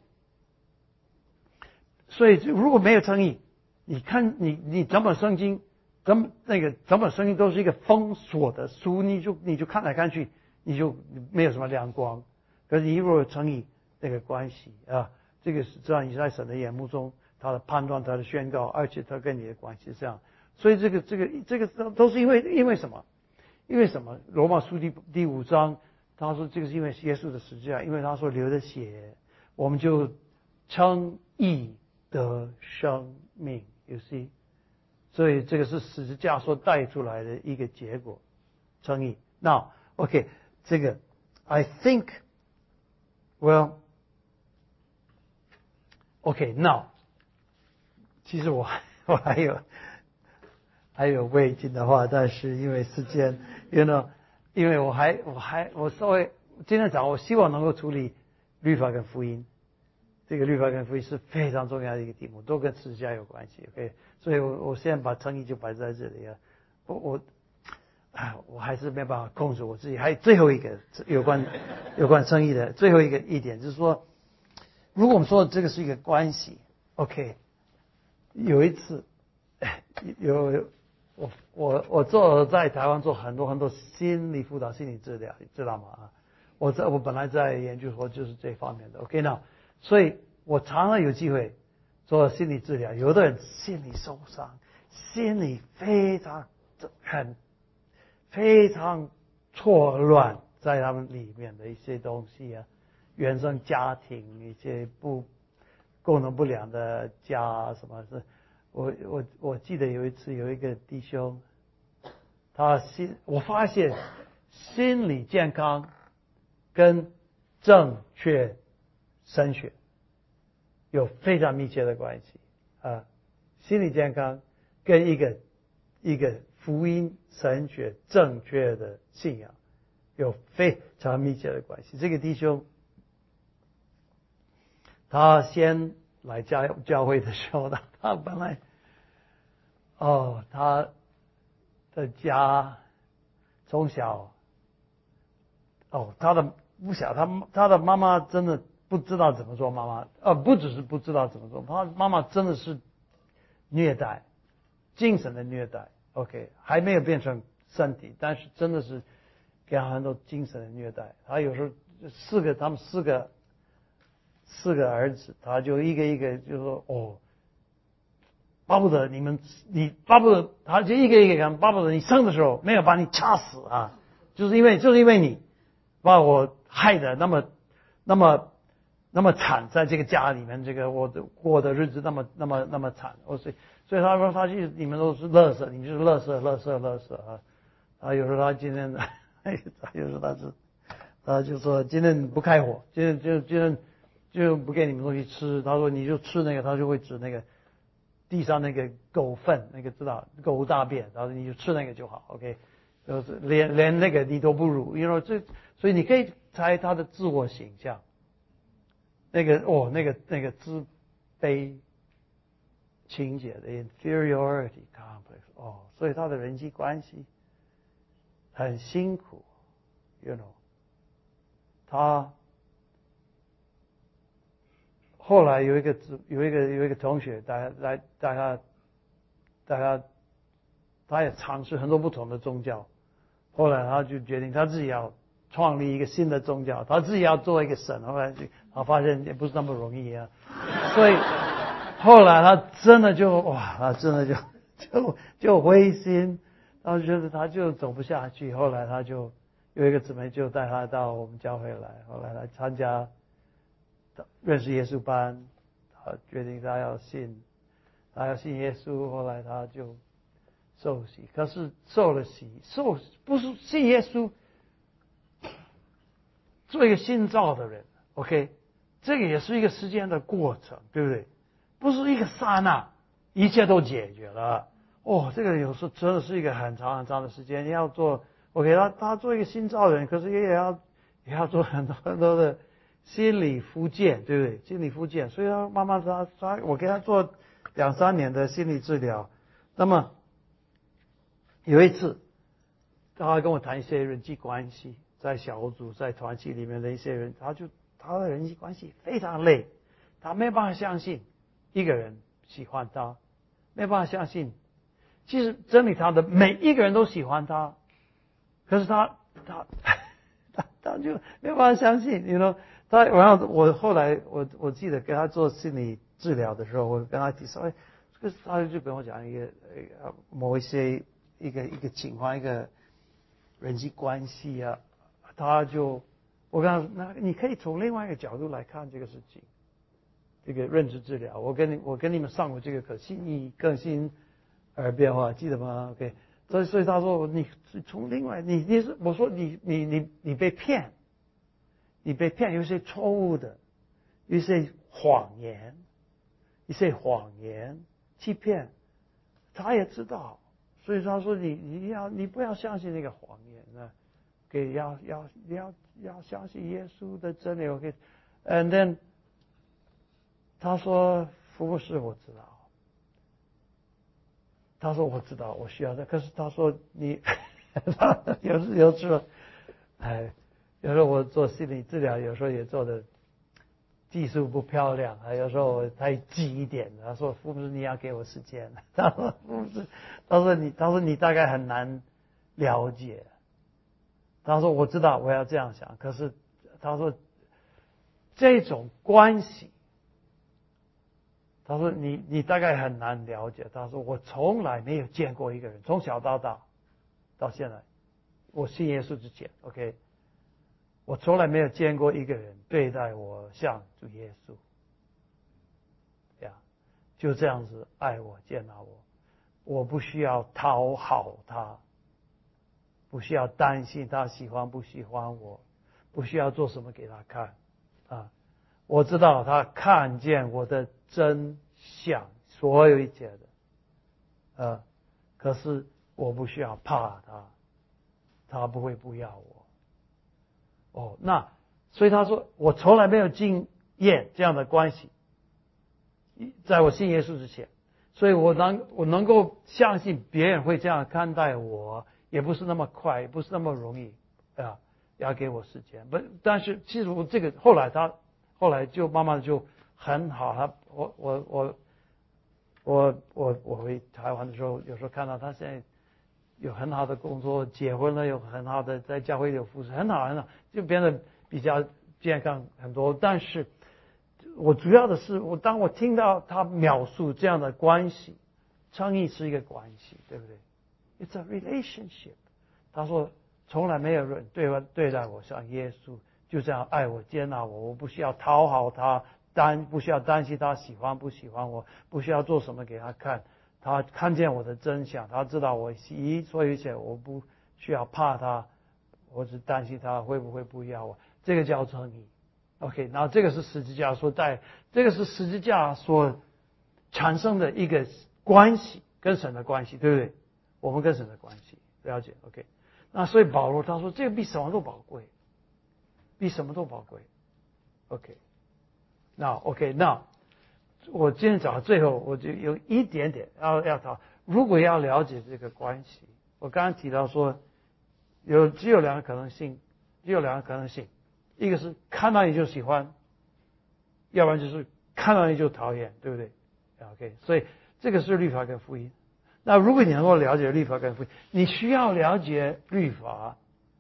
所以如果没有称义，你看你你整本圣经，整那个整本圣经都是一个封锁的书，你就你就看来看去，你就没有什么亮光。可是你如果有称义，那个关系啊，这个是这样，你在神的眼目中，他的判断，他的宣告，而且他跟你的关系是这样。所以这个这个这个都是因为因为什么？因为什么？罗马书第第五章，他说这个是因为耶稣的十字架，因为他说流的血，我们就称义得生命。You see， 所以这个是十字架所带出来的一个结果，称义。Now， OK， 这个 I think well OK now， 其实我我还有。还有未尽的话，但是因为时间 ，you know， 因为我还我还我稍微今天早上我希望能够处理律法跟福音，这个律法跟福音是非常重要的一个题目，都跟十字架有关系 ，OK， 所以我我现在把称义就摆在这里啊，我我啊我还是没办法控制我自己。还有最后一个有关有关称义的最后一个一点就是说，如果我们说这个是一个关系 ，OK， 有一次有。我我我做在台湾做很多很多心理辅导、心理治疗，你知道吗？啊，我在我本来在研究所就是这方面的 ，OK 那，所以我常常有机会做心理治疗。有的人心理受伤，心理非常很非常错乱，在他们里面的一些东西啊，原生家庭一些不功能不良的家什么是。我我我记得有一次有一个弟兄，他心我发现心理健康跟正确神学有非常密切的关系啊，心理健康跟一个一个福音神学正确的信仰有非常密切的关系。这个弟兄他先来教教会的时候，他他本来，哦，他的家从小，哦，他的不小，他他的妈妈真的不知道怎么做妈妈，呃，不只是不知道怎么做，他妈妈真的是虐待，精神的虐待 ，OK， 还没有变成身体，但是真的是给他很多精神的虐待。他有时候四个，他们四个。四个儿子，他就一个一个就说哦，巴不得你们，你巴不得，他就一个一个讲，巴不得你生的时候没有把你掐死啊，就是因为就是因为你把我害得那么那么那么惨，在这个家里面，这个我的过的日子那么那么那么惨，我所以所以他说他就你们都是垃圾，你们就是垃圾垃圾垃圾啊啊！有时候他今天，有时候他是他就说今天不开火，今天就今天。就不给你们东西吃，他说你就吃那个，他就会指那个地上那个狗粪，那个知道狗大便，然后你就吃那个就好 ，OK， 就是连连那个你都不如，因为这所以你可以猜他的自我形象，那个哦那个那个自卑情节的 inferiority complex， 哦，所以他的人际关系很辛苦 ，you know， 他。后来有一个有一个有一个同学带来带他带他，他也尝试很多不同的宗教。后来他就决定他自己要创立一个新的宗教，他自己要做一个神。后来就他发现也不是那么容易啊，所以后来他真的就哇，他真的就就就灰心，他就觉得他就走不下去。后来他就有一个姊妹就带他到我们教会来，后来他参加。认识耶稣班，他决定他要信，他要信耶稣。后来他就受洗，可是受了洗，受不是信耶稣， 做一个新造的人 ，OK， 这个也是一个时间的过程，对不对？不是一个刹那，一切都解决了。哦，这个有时候真的是一个很长很长的时间，你要做 OK， 他他做一个新造的人，可是也要也要做很多很多的心理复健，对不对？心理复健，所以他慢慢他他我给他做两三年的心理治疗，那么有一次，他跟我谈一些人际关系，在小组在团体里面的一些人，他就他的人际关系非常累，他没办法相信一个人喜欢他，没办法相信，其实真理他的每一个人都喜欢他，可是他他他他就没办法相信，you know，他然后我后来我我记得给他做心理治疗的时候，我跟他提说，哎，这个他就跟我讲一个呃某一些一个一个情况一个人际关系啊，他就我跟他说，那你可以从另外一个角度来看这个事情，这个认知治疗，我跟你我跟你们上过这个课，心意更新而变化，记得吗 ？OK。所以，所以他说你从另外，你你是我说你你你你被骗，你被骗，有一些错误的，有一些谎言，一些谎言欺骗，他也知道，所以他说你你要你不要相信那个谎言呢，给要要要要相信耶稣的真理。OK，and then 他说福布斯我知道。他说我知道我需要的，可是他说你，有时有时候，哎，有时候我做心理治疗，有时候也做的技术不漂亮，啊，有时候我太急一点。他说福布斯你要给我时间，他说福布斯，他说你，他说你大概很难了解。他说我知道我要这样想，可是他说这种关系。他说你你大概很难了解。他说我从来没有见过一个人，从小到大，到现在，我信耶稣之前 ，OK， 我从来没有见过一个人对待我像主耶稣，呀，就这样子爱我接纳我，我不需要讨好他，不需要担心他喜欢不喜欢我，不需要做什么给他看，啊。我知道他看见我的真相，所有一切的，呃，可是我不需要怕他，他不会不要我。哦，那所以他说我从来没有经验这样的关系，在我信耶稣之前，所以我能我能够相信别人会这样看待我，也不是那么快，也不是那么容易啊，要给我时间。不，但是其实我这个后来他。后来就慢慢就很好，他我我我我我我回台湾的时候，有时候看到他现在有很好的工作，结婚了，有很好的在教会有服侍，很好很好，就变得比较健康很多。但是我主要的是，我当我听到他描述这样的关系，称义是一个关系，对不对 ？It's a relationship。他说从来没有人对我对待我像耶稣。就这样爱我接纳我，我不需要讨好他，担不需要担心他喜欢不喜欢我，不需要做什么给他看，他看见我的真相，他知道我一所有一切，我不需要怕他，我只担心他会不会不要我，这个叫称义。OK， 然后这个是十字架所带，这个是十字架所产生的一个关系，跟神的关系，对不对？我们跟神的关系，了解 ？OK， 那所以保罗他说这个比什么都宝贵。比什么都宝贵 ，OK， 那 OK， 那我今天讲到最后，我就有一点点要要讨。如果要了解这个关系，我刚刚提到说，有只有两个可能性，只有两个可能性，一个是看到你就喜欢，要不然就是看到你就讨厌，对不对 ？OK， 所以这个是律法跟福音。那如果你能够了解律法跟福音，你需要了解律法。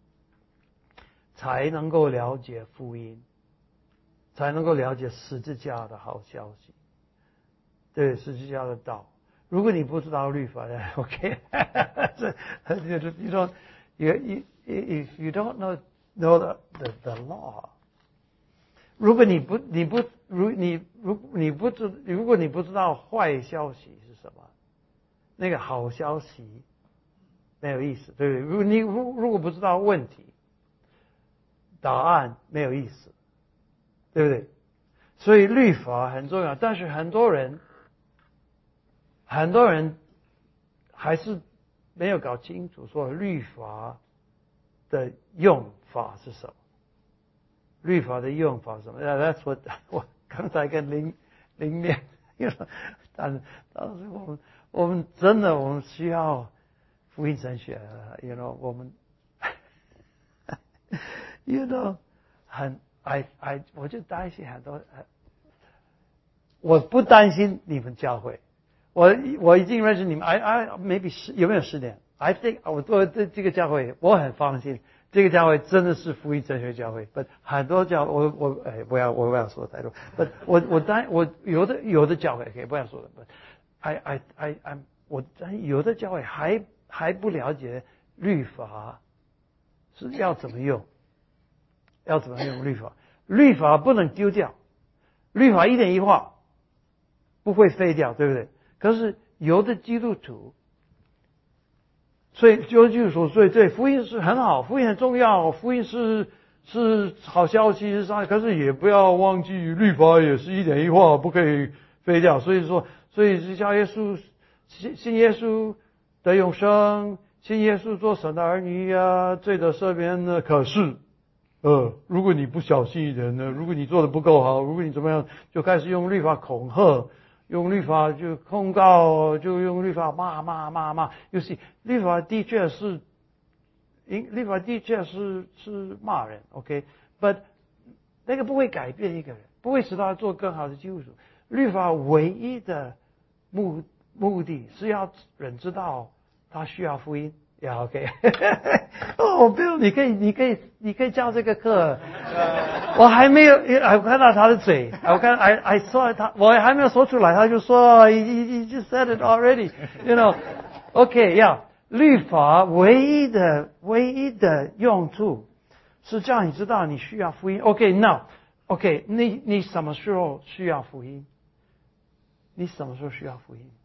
才能够了解福音，才能够了解十字架的好消息，对十字架的道。如果你不知道律法的 ，OK， 这 you don't you if you don't know know the the the law， 如果你不你不如你如你不知如果你不知道坏消息是什么，那个好消息没有意思，对不对？如果你如如果不知道问题。 答案没有意思，对不对？所以律法很重要，但是很多人，很多人还是没有搞清楚说律法的用法是什么。律法的用法是什么？那 that's what 我刚才跟林林面，但但是我们我们真的我们需要福音神学 ，you know 我们，you know 很 I I 我就担心很多，我不担心你们教会，我我已经认识你们 I I maybe 十有没有十年 I think 我做这这个教会我很放心。这个教会真的是福音神学教会，不很多教我我哎不要我不要说太多，不我我当我有的有的教会可以不要说的，不 I I I I 我有的教会还还不了解律法是要怎么用，要怎么用律法，律法不能丢掉，律法一点一画不会废掉，对不对？可是有的基督徒。所以就就是说，所以对福音是很好，福音很重要，福音是是好消息是上，可是也不要忘记律法也是一点一画不可以废掉。所以说，所以是叫耶稣信信耶稣得永生，信耶稣做神的儿女啊，罪得赦免呢。可是，呃，如果你不小心一点呢，如果你做的不够好，如果你怎么样，就开始用律法恐吓。用律法就控告，就用律法骂骂骂骂。尤其律法的确是，律法的确是是骂人 ，OK，but 那个不会改变一个人，不会使他做更好的基督徒。律法唯一的目目的是要人知道他需要福音。呀 ，OK， 哦，Bill，你可以，你可以，你可以教这个课。我还没有，我看到他的嘴，我看 I I saw 他，我还没有说出来，他就说 he he just said it already，you know，OK， 呀，律法唯一的唯一的用处是叫你知道你需要福音。OK，now，OK， 你你什么时候需要福音？你什么时候需要福音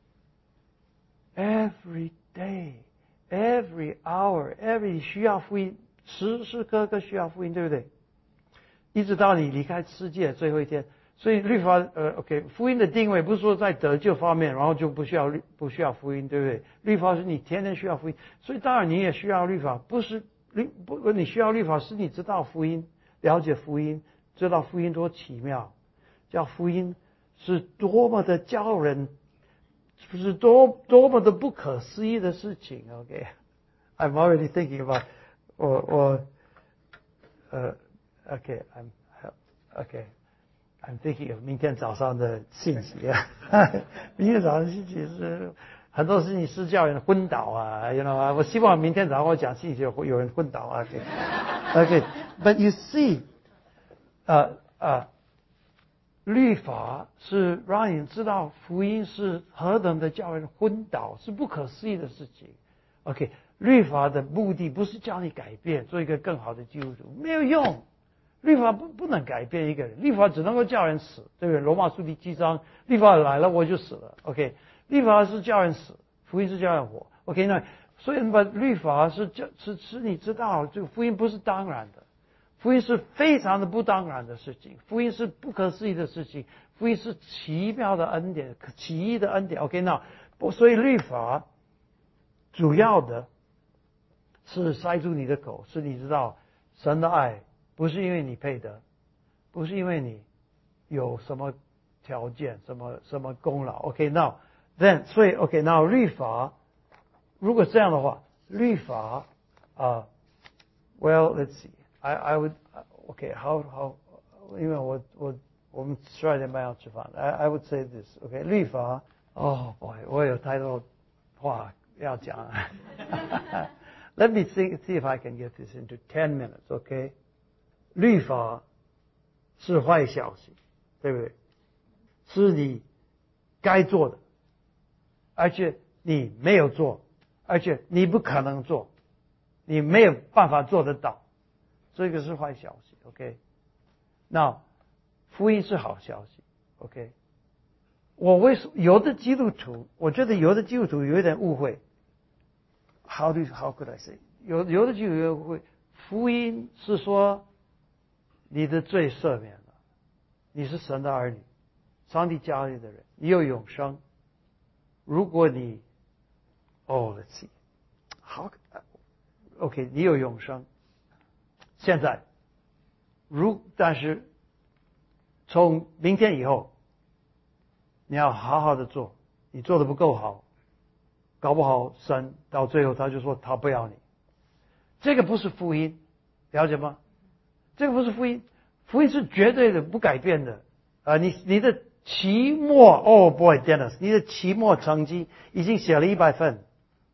？Every day。Every hour, every 需要福音，时时刻刻需要福音，对不对？一直到你离开世界最后一天。所以律法，呃 ，OK， 福音的定位不是说在得救方面，然后就不需要律不需要福音，对不对？律法是你天天需要福音，所以当然你也需要律法，不是律不你需要律法是你知道福音，了解福音，知道福音多奇妙，叫福音是多么的叫人。是多多么的不可思议的事情 ，OK，I'm already thinking about 我我呃 ，OK，I'm OK，I'm thinking of 明天早上的信息啊，明天早上的信息是很多事情是叫人昏倒啊 ，you know 啊，我希望明天早上我讲信息会有人昏倒啊 ，OK，OK，But you see， 呃呃。律法是让你知道福音是何等的叫人昏倒，是不可思议的事情。OK， 律法的目的不是叫你改变，做一个更好的基督徒，没有用。律法不不能改变一个人，律法只能够叫人死，对不对？罗马书第七章，律法来了我就死了。OK， 律法是叫人死，福音是叫人活。OK， 那所以把律法是叫是使你知道，这个福音不是当然的。福音是非常的不当然的事情，福音是不可思议的事情，福音是奇妙的恩典，奇异的恩典。OK， 那所以律法主要的是塞住你的口，是你知道神的爱不是因为你配得，不是因为你有什么条件、什么什么功劳。OK，now then， 所以 OK，now 律法如果这样的话，律法啊、uh, ，Well，let's see。I I would OK how how 因为我我我们十二点半要吃饭 I I would say this OK 律法 Oh boy 我有太多话要讲Let me see see if I can get this into ten minutes OK 律法是坏消息对不对是你该做的而且你没有做而且你不可能做你没有办法做得到这个是坏消息 OK 那福音是好消息 OK 我为什有的基督徒我觉得有的基督徒有一点误会 How do how could I say 有有的基督徒误会福音是说你的罪赦免了，你是神的儿女，上帝家里的人，你有永生。如果你哦 let's see 好 OK 你有永生。现在如但是从明天以后你要好好的做，你做的不够好，搞不好神到最后他就说他不要你。这个不是福音，了解吗？这个不是福音，福音是绝对的不改变的。啊、呃，你你的期末哦 boy Dennis， 你的期末成绩已经写了一百分，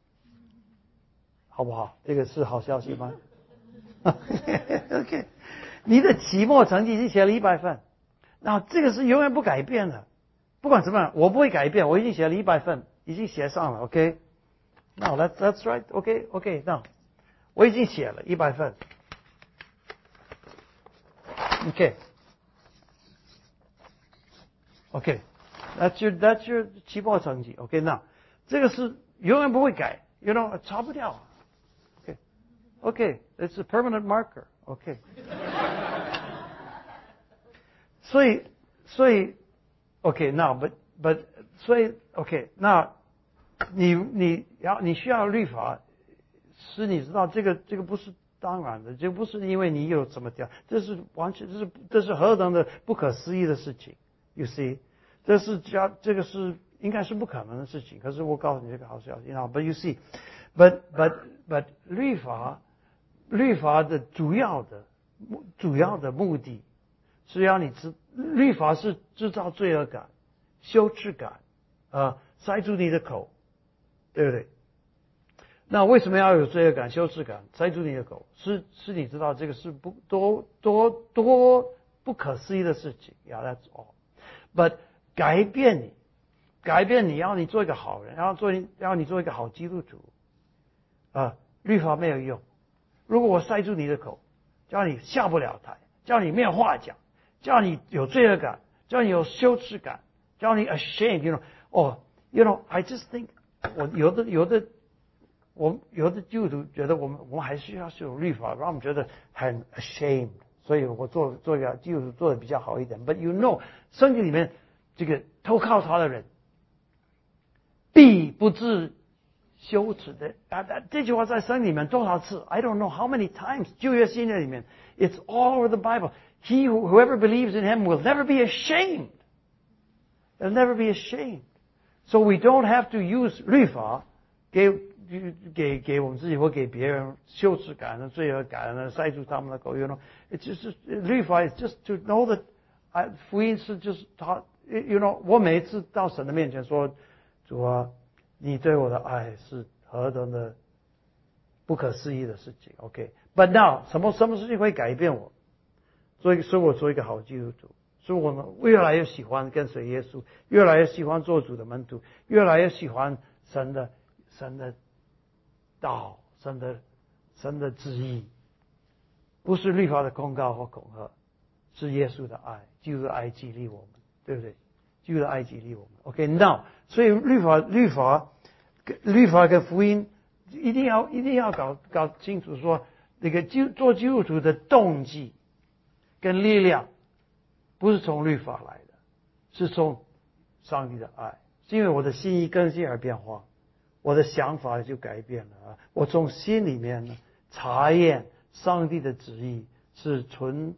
好不好？这个是好消息吗？OK， 你的期末成绩已经写了一百分，那这个是永远不改变的。不管怎么样，我不会改变，我已经写了一百分，已经写上了。OK， no that's that's right。OK OK no。我已经写了一百分 ，OK，OK，、okay. That's your that's your 期末成绩 ，OK， 那这个是永远不会改 ，you know， 擦不掉 ，OK，OK，it's、okay. a permanent marker，OK，、okay. 所以所以 OK， 那 but but 所以 OK， 那你你要你需要律法。使你知道这个这个不是当然的，这不是因为你有什么条，这是完全这是这是何等的不可思议的事情 ，you see， 这是加这个是应该是不可能的事情。可是我告诉你这个好消息， ，but you see，but but but 律法律法的主要的主要的目的是要你知，律法是制造罪恶感、羞耻感，呃，塞住你的口，对不对？那为什么要有罪恶感、羞耻感？塞住你的口，是是你知道这个是不多多多不可思议的事情。Yeah, that's all. But 改变你，改变你，要你做一个好人，要做要你做一个好基督徒。啊、呃，律法没有用。如果我塞住你的口，叫你下不了台，叫你没有话讲，叫你有罪恶感，叫你有羞耻感，叫你 ashamed，you know， 哦 ，you know, I just think， 我有的有的。我们有的基督徒觉得我们我们还是要是有律法，让我们觉得很 ashamed， 所以我做做一个基督徒做的比较好一点。But you know， 圣经里面这个投靠他的人必不致羞耻的啊！这句话在圣经里面多少次 ？I don't know how many times。旧约新约里面 ，It's all over the Bible. He who, whoever believes in him will never be ashamed. They'll never be ashamed. So we don't have to use 律法给。给给我们自己或给别人羞耻感的罪恶感的塞住他们的口， you know， 就是律法 is just to know that， 啊，福音是就是他 ，you know， 我每一次到神的面前说，主啊，你对我的爱是何等的不可思议的事情 ，OK。But now， 什么什么事情会改变我？所以，所以我做一个好基督徒，所以我们越来越喜欢跟随耶稣，越来越喜欢做主的门徒，越来越喜欢神的神的。道神的神的旨意，不是律法的控告或恐吓，是耶稣的爱，基督的爱激励我们，对不对？基督的爱激励我们。OK，now， 所以律法律法律法跟福音一定要一定要搞搞清楚说，那个基做基督徒的动机跟力量，不是从律法来的，是从上帝的爱，是因为我的心意更新而变化。我的想法就改变了啊！我从心里面呢查验上帝的旨意是纯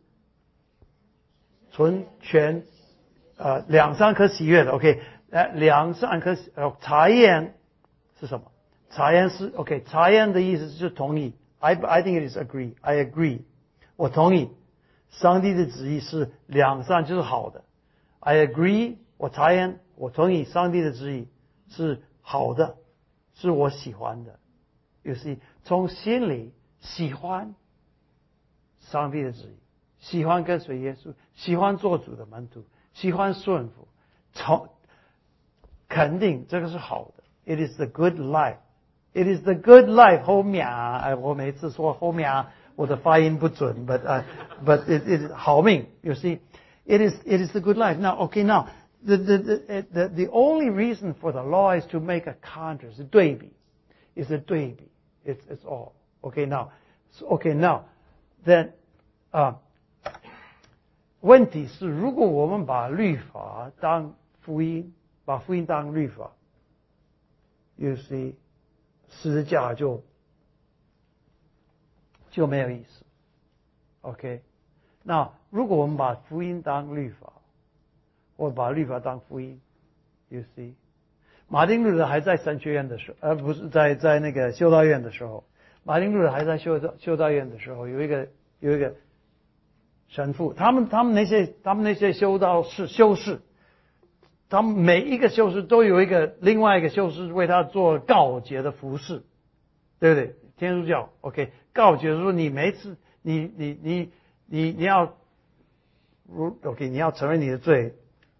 纯全呃两三颗喜悦的 OK， 呃两三颗呃查验是什么？查验是 OK， 查验的意思是同意。I I think it is agree. I agree. 我同意上帝的旨意是两善就是好的。I agree. 我查验我同意上帝的旨意是好的。是我喜欢的，有时从心里喜欢上帝的旨意，喜欢跟随耶稣，喜欢做主的门徒，喜欢顺服，从肯定这个是好的。It is the good life. It is the good life. 后面啊，我每次说后面啊，我的发音不准 ，but 啊、uh, ，but it is 好命。You see, it is it is the good life. Now, okay, now. The, the, the, the, the only reason for the law is to make a contrast, a 对比 is a 对比 it's, it's all. Okay, now, so, okay, now, then 啊，问题是如果我们把律法当福音，把福音当律法 ，you see， 十字架就就没有意思。OK， 那如果我们把福音当律法，或把律法当福音 ，you see， 马丁路德还在神学院的时候，而不是在在那个修道院的时候，马丁路德还在修道修道院的时候，有一个有一个神父，他们他们那些他们那些修道士修士，他们每一个修士都有一个另外一个修士为他做告解的服饰，对不对？天主教 OK， 告解说你每次你你你你你要如 OK 你要承认你的罪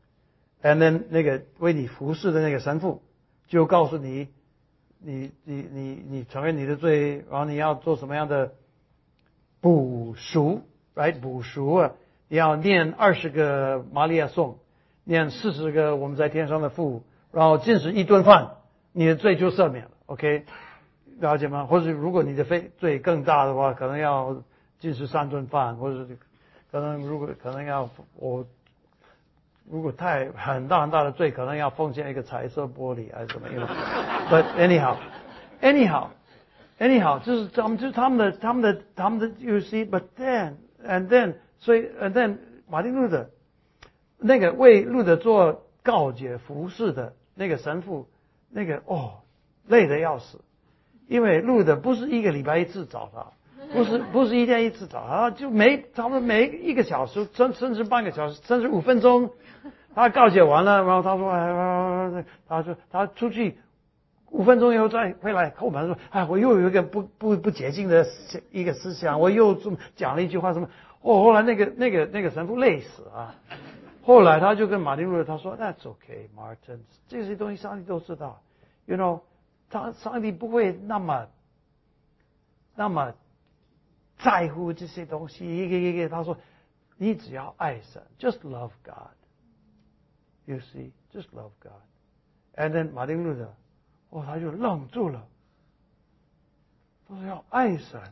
，and then 那个为你服侍的那个神父就告诉你，你你你你承认你的罪，然后你要做什么样的补赎 ，right 补赎啊，你要念二十个玛利亚颂，念四十个我们在天上的父，然后禁食一顿饭，你的罪就赦免了 ，OK。了解吗？或者如果你的罪罪更大的话，可能要禁食三顿饭，或者可能如果可能要我如果太很大很大的罪，可能要奉献一个彩色玻璃还是怎么样。But anyhow, anyhow, anyhow， 就是他们就是他们的他们的他们的 you see, but then and then， 所以 and then 马丁路德那个为路德做告解服侍的那个神父，那个哦累得要死。因为路德不是一个礼拜一次找他，不是不是一天一次找他，就每差不多每一个小时，甚甚至半个小时，甚至五分钟，他告解完了，然后他说，哎，他说他出去五分钟以后再回来叩门说，哎，我又有一个不不不洁净的一个思想，我又这么讲了一句话什么，哦，后来那个那个那个神父累死啊，后来他就跟马丁路德他说 ，That's okay, Martin， 这些东西上帝都知道 ，you know。他上帝不会那么那么在乎这些东西，一个一个他说，你只要爱神 ，just love God，you see，just love God。And then 马丁路德，哦，他就愣住了，他说要爱神，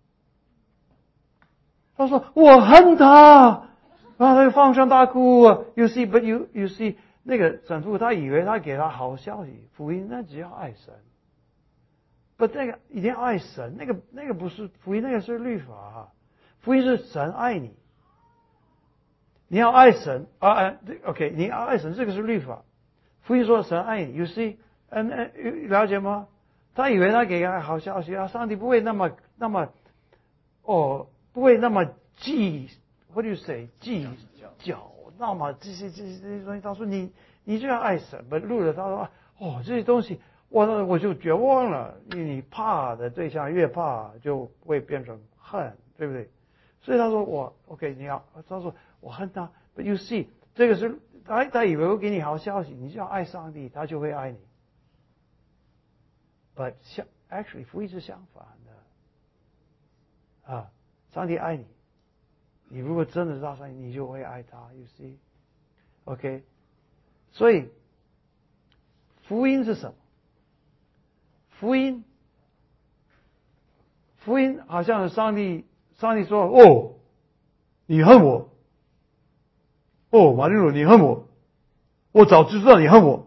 他说我恨他，然后他就放声大哭 ，you see，but you you see， 那个神父他以为他给他好消息，福音，那只要爱神。不，那个一定要爱神，那个那个不是福音，那个是律法啊。福音是神爱你，你要爱神啊 ，OK， 你要爱神，这个是律法。福音说神爱你 ，You see， 嗯嗯，了解吗？他以为他给他好消息啊，上帝不会那么那么，哦，不会那么计 ，What do you say？ 计较，那么这些这些这些东西，他说你你就要爱神，不录了，他说哦这些东西。我我就绝望了，你怕的对象越怕，就会变成恨，对不对？所以他说我 OK， 你要他说我恨他 ，But you see， 这个是他他以为我给你好消息，你就要爱上帝，他就会爱你。But 相 actually 福音是相反的，啊，上帝爱你，你如果真的知道上帝，你就会爱他。You see，OK， 所以福音是什么？福音，福音好像上帝，上帝说：“哦，你恨我，哦，马丁路，你恨我，我早就知道你恨我，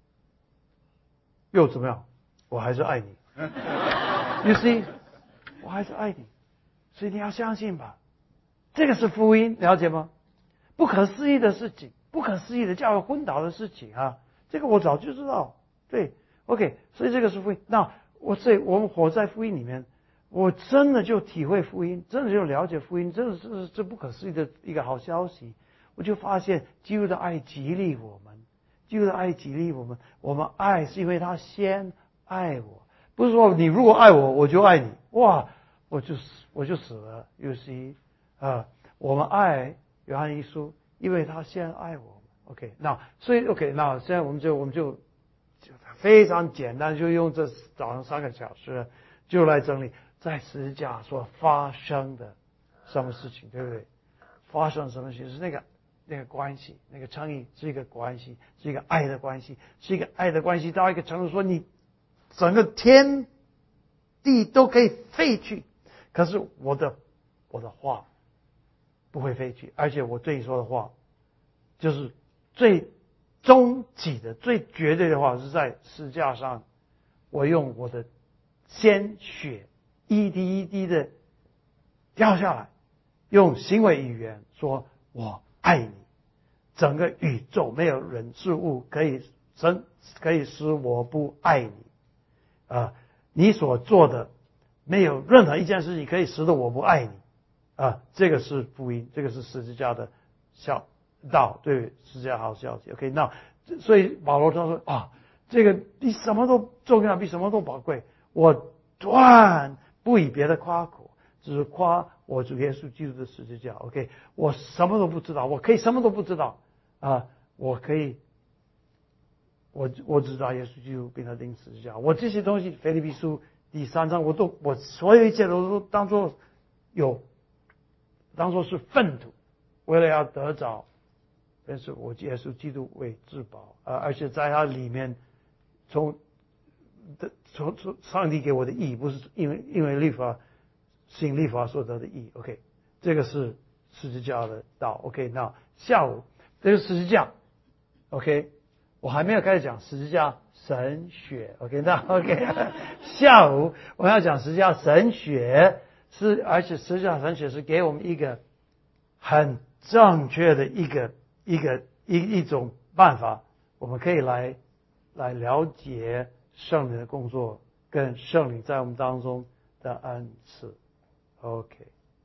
又怎么样？我还是爱你。You see， 我还是爱你，所以你要相信吧，这个是福音，了解吗？不可思议的事情，不可思议的叫昏倒的事情啊，这个我早就知道，对。” OK， 所以这个是福音。那我这我们活在福音里面，我真的就体会福音，真的就了解福音，真的是这不可思议的一个好消息。我就发现基督的爱激励我们，基督的爱激励我们。我们爱是因为他先爱我，不是说你如果爱我，我就爱你。哇，我就死我就死了。You see， 啊，我们爱约翰一书，因为他先爱我们。OK， 那所以 OK， 那现在我们就我们就。非常简单，就用这早上三个小时就来整理在十字架所发生的什么事情，对不对？发生什么事情是那个那个关系，那个称义是一个关系，是一个爱的关系，是一个爱的关系到一个程度，说你整个天地都可以废去，可是我的我的话不会废去，而且我对你说的话，就是最终极的、最绝对的话，是在十字架上，我用我的鲜血一滴一滴的掉下来，用行为语言说我爱你。整个宇宙没有人事物可以神可以使我不爱你啊、呃！你所做的没有任何一件事情可以使得我不爱你啊、呃！这个是福音，这个是十字架的孝道，对十字架好消息。OK， 那所以保罗他说啊，这个比什么都重要，比什么都宝贵。我断不以别的夸口，只是夸我主耶稣基督的十字架。OK， 我什么都不知道，我可以什么都不知道。啊，我可以，我我只知道耶稣基督被他钉十字架。我这些东西，腓立比书第三章，我都我所有一切都当做有，当做是粪土，为了要得着，但是我耶稣基督为至宝啊！而且在他里面，从的从从上帝给我的义，不是因为因为律法，信律法所得的义。OK， 这个是十字架的道。OK， 那下午。这个十字架 ，OK， 我还没有开始讲十字架神学 ，OK， 那 OK， 下午我要讲十字架神学是，而且十字架神学是给我们一个很正确的一个一个一一种办法，我们可以来来了解圣灵的工作跟圣灵在我们当中的恩赐 ，OK。